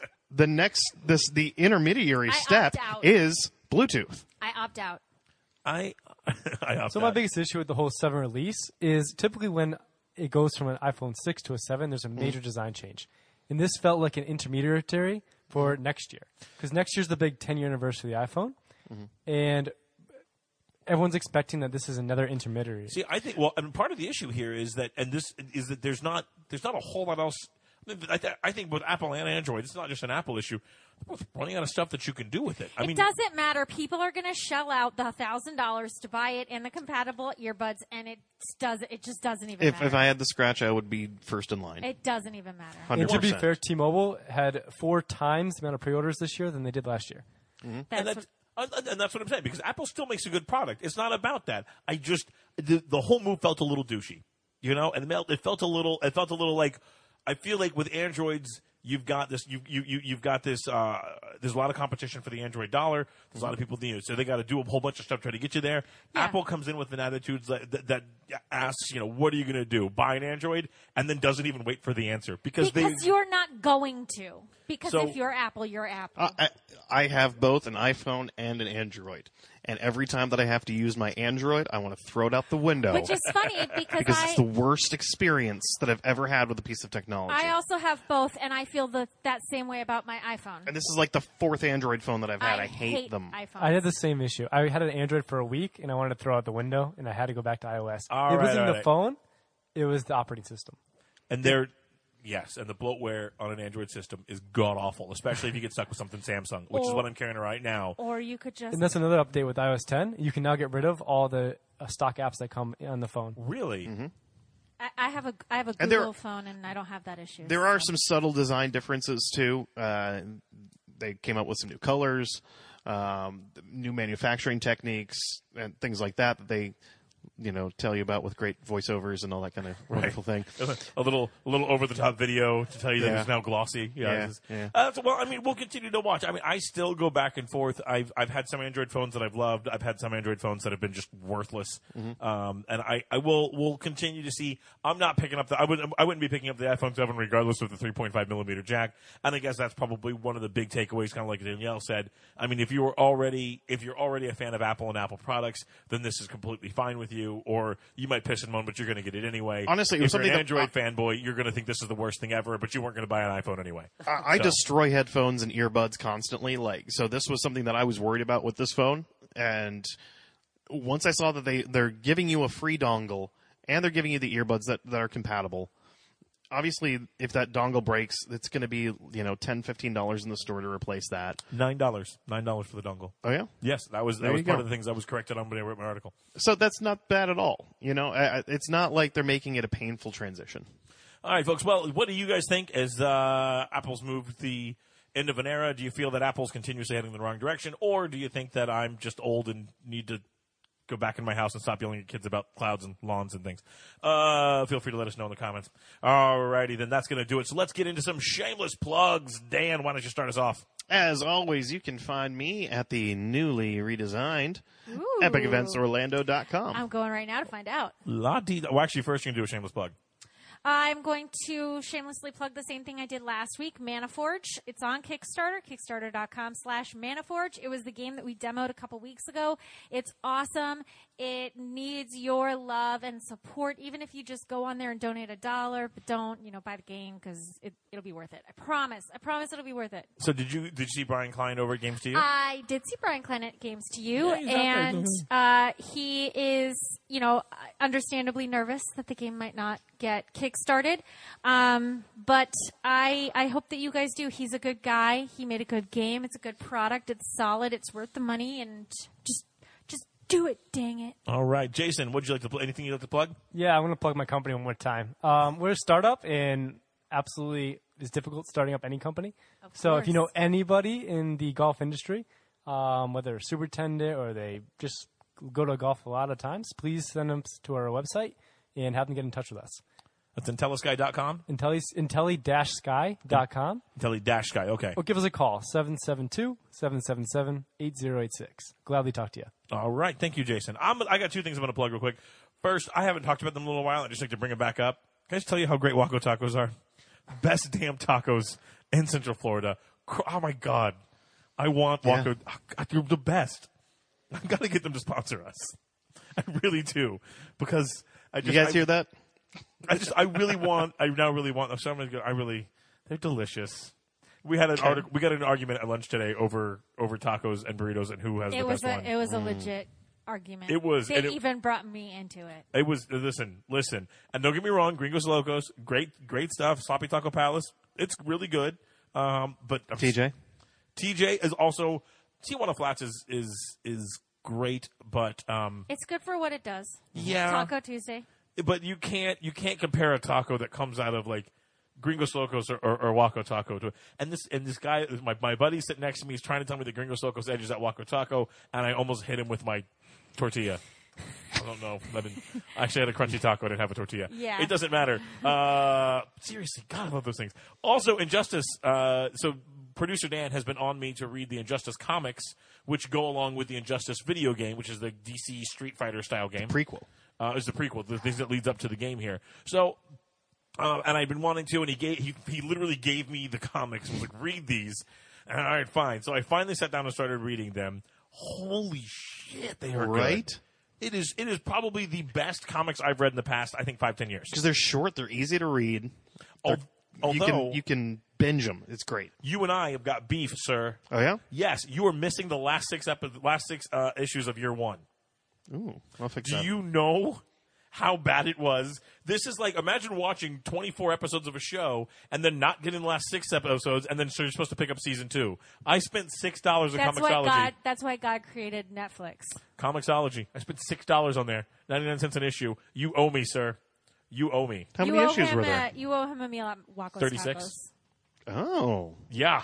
the intermediary I step opt out. is Bluetooth. I opt out. I opt So my out. biggest issue with the whole 7 release is typically when it goes from an iPhone 6 to a 7, there's a major design change. And this felt like an intermediary for next year. Because next year's the big 10-year anniversary of the iPhone. And everyone's expecting that this is another intermediary. See, I think. Well, and part of the issue here is that, there's not a whole lot else. I think with Apple and Android, it's not just an Apple issue. They're both running out of stuff that you can do with it. It doesn't matter. People are going to shell out the $1,000 to buy it and the compatible earbuds, and it just doesn't even matter. If I had the scratch, I would be first in line. It doesn't even matter. 100%. And to be fair, T-Mobile had 4 times the amount of pre-orders this year than they did last year. And that's what I'm saying, because Apple still makes a good product. It's not about that. I just the whole move felt a little douchey, and it felt a little like, I feel like with Androids you've got this you've got this there's a lot of competition for the Android dollar. There's a lot of people so they got to do a whole bunch of stuff to try to get you there. Yeah. Apple comes in with an attitude that asks, what are you going to do? Buy an Android, and then doesn't even wait for the answer because you're not going to. Because So- if you're Apple, you're Apple. I have both an iPhone and an Android. And every time that I have to use my Android, I want to throw it out the window. Which is funny because it's the worst experience that I've ever had with a piece of technology. I also have both, and I feel that same way about my iPhone. And this is like the 4th Android phone that I've had. I hate them. iPhones. I had the same issue. I had an Android for a week, and I wanted to throw out the window, and I had to go back to iOS. All it wasn't right, all the right. phone; it was the operating system. and the bloatware on an Android system is god awful, especially if you get stuck with something Samsung, which is what I'm carrying right now. Or you could just. And that's another update with iOS 10. You can now get rid of all the stock apps that come on the phone. Really? I have a And there- Google phone, and I don't have that issue. There are some subtle design differences, too. They came up with some new colors, new manufacturing techniques, and things like that they tell you about with great voiceovers and all that kind of wonderful thing. a little over the top video to tell you that Yeah. it's now glossy. Yeah, it's- yeah. Well, I mean, we'll continue to watch. I mean, I still go back and forth. I've had some Android phones that I've loved. I've had some Android phones that have been just worthless. And I will continue to see. I'm not picking up I wouldn't be picking up the iPhone 7 regardless of the 3.5 millimeter jack. And I guess that's probably one of the big takeaways, kind of like Danielle said. I mean, if you're already a fan of Apple and Apple products, then this is completely fine with you. Or you might piss and moan, but you're going to get it anyway. Honestly, it was if you're an something that- Android fanboy, you're going to think this is the worst thing ever, but you weren't going to buy an iPhone anyway. I destroy headphones and earbuds constantly. So this was something that I was worried about with this phone. And once I saw that they're giving you a free dongle and they're giving you the earbuds that are compatible, obviously, if that dongle breaks, it's going to be $10, $15 in the store to replace that. $9 for the dongle. Oh yeah. Yes, that was There you part go. of the things I was corrected on when I wrote my article. So that's not bad at all. It's not like they're making it a painful transition. All right, folks. Well, what do you guys think as Apple's moved the end of an era? Do you feel that Apple's continuously heading in the wrong direction, or do you think that I'm just old and need to go back in my house and stop yelling at kids about clouds and lawns and things? Feel free to let us know in the comments. All righty, then that's going to do it. So let's get into some shameless plugs. Dan, why don't you start us off? As always, you can find me at the newly redesigned Ooh. EpicEventsOrlando.com. I'm going right now to find out. Well, actually, first you're going to do a shameless plug. I'm going to shamelessly plug the same thing I did last week, ManaForge. It's on Kickstarter, kickstarter.com/ManaForge. It was the game that we demoed a couple weeks ago. It's awesome. It needs your love and support, even if you just go on there and donate $1, but don't, buy the game because it'll be worth it. I promise it'll be worth it. So did you see Brian Klein over at Games to You? I did see Brian Klein at Games to You, Yeah, he's out and he is, understandably nervous that the game might not get kickstarted. But I hope that you guys do. He's a good guy. He made a good game. It's a good product. It's solid. It's worth the money, and just do it. Dang it! All right, Jason, would you like to plug? Anything you'd like to plug? Yeah, I'm going to plug my company one more time. We're a startup, and absolutely it's difficult starting up any company. So if you know anybody in the golf industry, whether a superintendent or they just go to golf a lot of times, please send them to our website and have them get in touch with us. That's IntelliSky.com? Intelli-sky.com. Intelli-Sky, okay. Or give us a call, 772-777-8086. Gladly talk to you. All right, thank you, Jason. I got two things I'm going to plug real quick. First, I haven't talked about them in a little while. I'd just like to bring it back up. Can I just tell you how great Waco tacos are? Best damn tacos in Central Florida. Oh, my God. I want Waco. Oh, God, you're the best. I've got to get them to sponsor us. I really do. Because I just... You guys hear that? I now really want. So I'm gonna go. They're delicious. We had an article. We got an argument at lunch today over tacos and burritos and who has the best one. It was a legit argument. It was. They even brought me into it. It was. Listen, and don't get me wrong. Gringos Locos, great stuff. Sloppy Taco Palace, it's really good. But TJ is also Tijuana Flats is great, but it's good for what it does. Yeah. Taco Tuesday. But you can't compare a taco that comes out of like Gringos Locos or Waco Taco to this guy, my buddy sitting next to me, is trying to tell me the Gringos Locos edge is at Waco Taco, and I almost hit him with my tortilla. I don't know. I actually had a crunchy taco. I didn't have a tortilla. Yeah. It doesn't matter. Seriously, God, I love those things. Also, Injustice. So producer Dan has been on me to read the Injustice comics, which go along with the Injustice video game, which is the DC Street Fighter style game. prequel. Is the prequel, the things that leads up to the game here. So, and I've been wanting to, and he literally gave me the comics and was like, read these. And all right, fine. So I finally sat down and started reading them. Holy shit, they are Right? good. It is probably the best comics I've read in the past, I think, 5-10 years. Because they're short, they're easy to read. Although you can binge them. It's great. you and I have got beef, sir. Oh yeah? Yes, you are missing the last six issues of year one. Ooh, I'll fix Do that. you know how bad it was? This is like, imagine watching 24 episodes of a show and then not getting the last 6 episodes, and then so you're supposed to pick up season 2. I spent $6 at Comixology. That's why God created Netflix. Comixology. I spent $6 on there. 99 cents an issue. You owe me, sir. You owe me. How many issues were there? You owe him a meal at Waco's 36. Tacos. Oh. Yeah.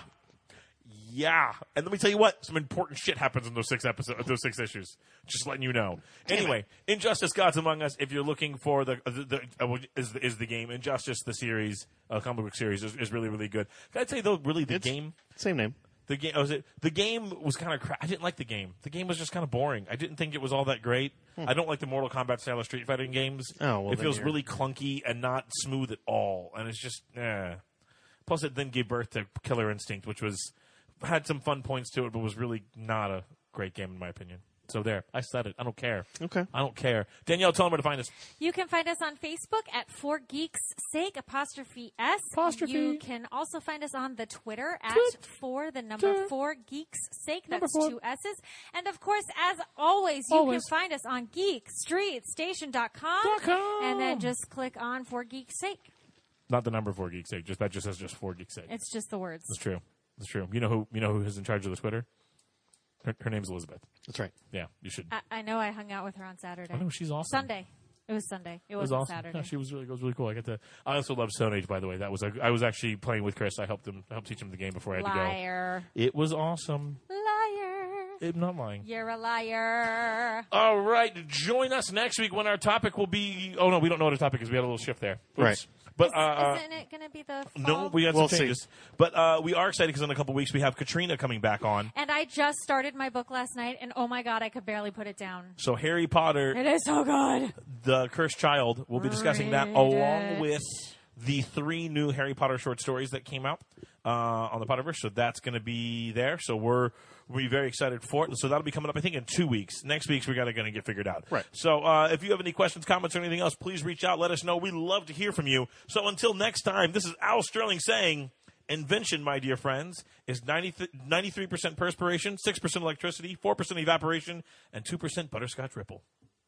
And let me tell you what, some important shit happens in those 6 issues. Just letting you know. Anyway, Injustice: Gods Among Us. If you're looking for is the game Injustice, the series, comic book series is really, really good. Can I tell you though, really the game? Same name. The game was kind of I didn't like the game. The game was just kind of boring. I didn't think it was all that great. I don't like the Mortal Kombat style of Street Fighting games. Oh, well, it feels then really clunky and not smooth at all. And it's just, Plus, it then gave birth to Killer Instinct, which had some fun points to it, but was really not a great game in my opinion. So there, I said it. I don't care. Okay. I don't care. Danielle, tell them where to find us. You can find us on Facebook at For Geeks Sake 'S. You can also find us on the Twitter at For Geeks Sake. That's 2 S's. And of course, as always, you can find us on GeekStreetStation.com. And then just click on For Geeks Sake. Not the number 4 geek sake. That just says just 4 geek sake. It's just the words. That's true. That's true. You know who is in charge of the Twitter? Her name's Elizabeth. That's right. Yeah, you should. I know. I hung out with her on Saturday. I know she's awesome. Sunday. It was Sunday. It It was wasn't awesome. Saturday. Yeah, it was really cool. I also love Stone Age, by the way. I was actually playing with Chris. I helped teach him the game before I had to go. Liar. It was awesome. Liar. I'm not lying. You're a liar. All right, join us next week when our topic will be. Oh no, we don't know what our topic is. We had a little shift there. Oops. Right. But Isn't it going to be the fall? no, we got We'll some see. changes. But we are excited because in a couple weeks we have Katrina coming back on. And I just started my book last night, and oh my god, I could barely put it down. So Harry Potter, It is so good. the Cursed Child, we'll be discussing that Read along it. with the 3 new Harry Potter short stories that came out on the Potterverse. So that's going to be there. So we'll be very excited for it. So that'll be coming up, I think, in 2 weeks. Next week's we got to get figured out. Right. So if you have any questions, comments, or anything else, please reach out. Let us know. We love to hear from you. So until next time, this is Al Sterling saying, invention, my dear friends, is 93% perspiration, 6% electricity, 4% evaporation, and 2% butterscotch ripple.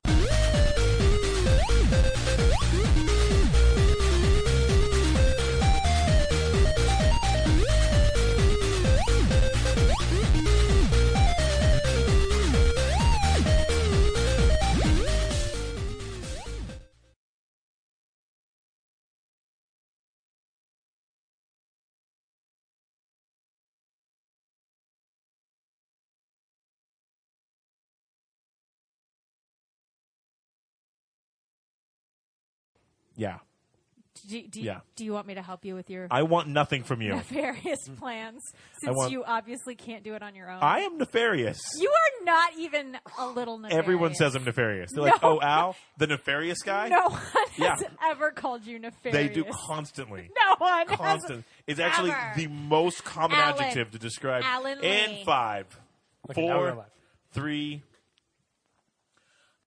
Yeah. Do you want me to help you with your I want nothing from you. nefarious plans? Since want- you obviously can't do it on your own. I am nefarious. You are not even a little nefarious. Everyone says I'm nefarious. They're like, No. oh, Al, the nefarious guy? No one Yeah. has ever called you nefarious. They do constantly. No one Constant. has It's actually ever. the most common Alan. adjective to describe. Alan And Lee. 5, Okay, now we're 4, live. 3,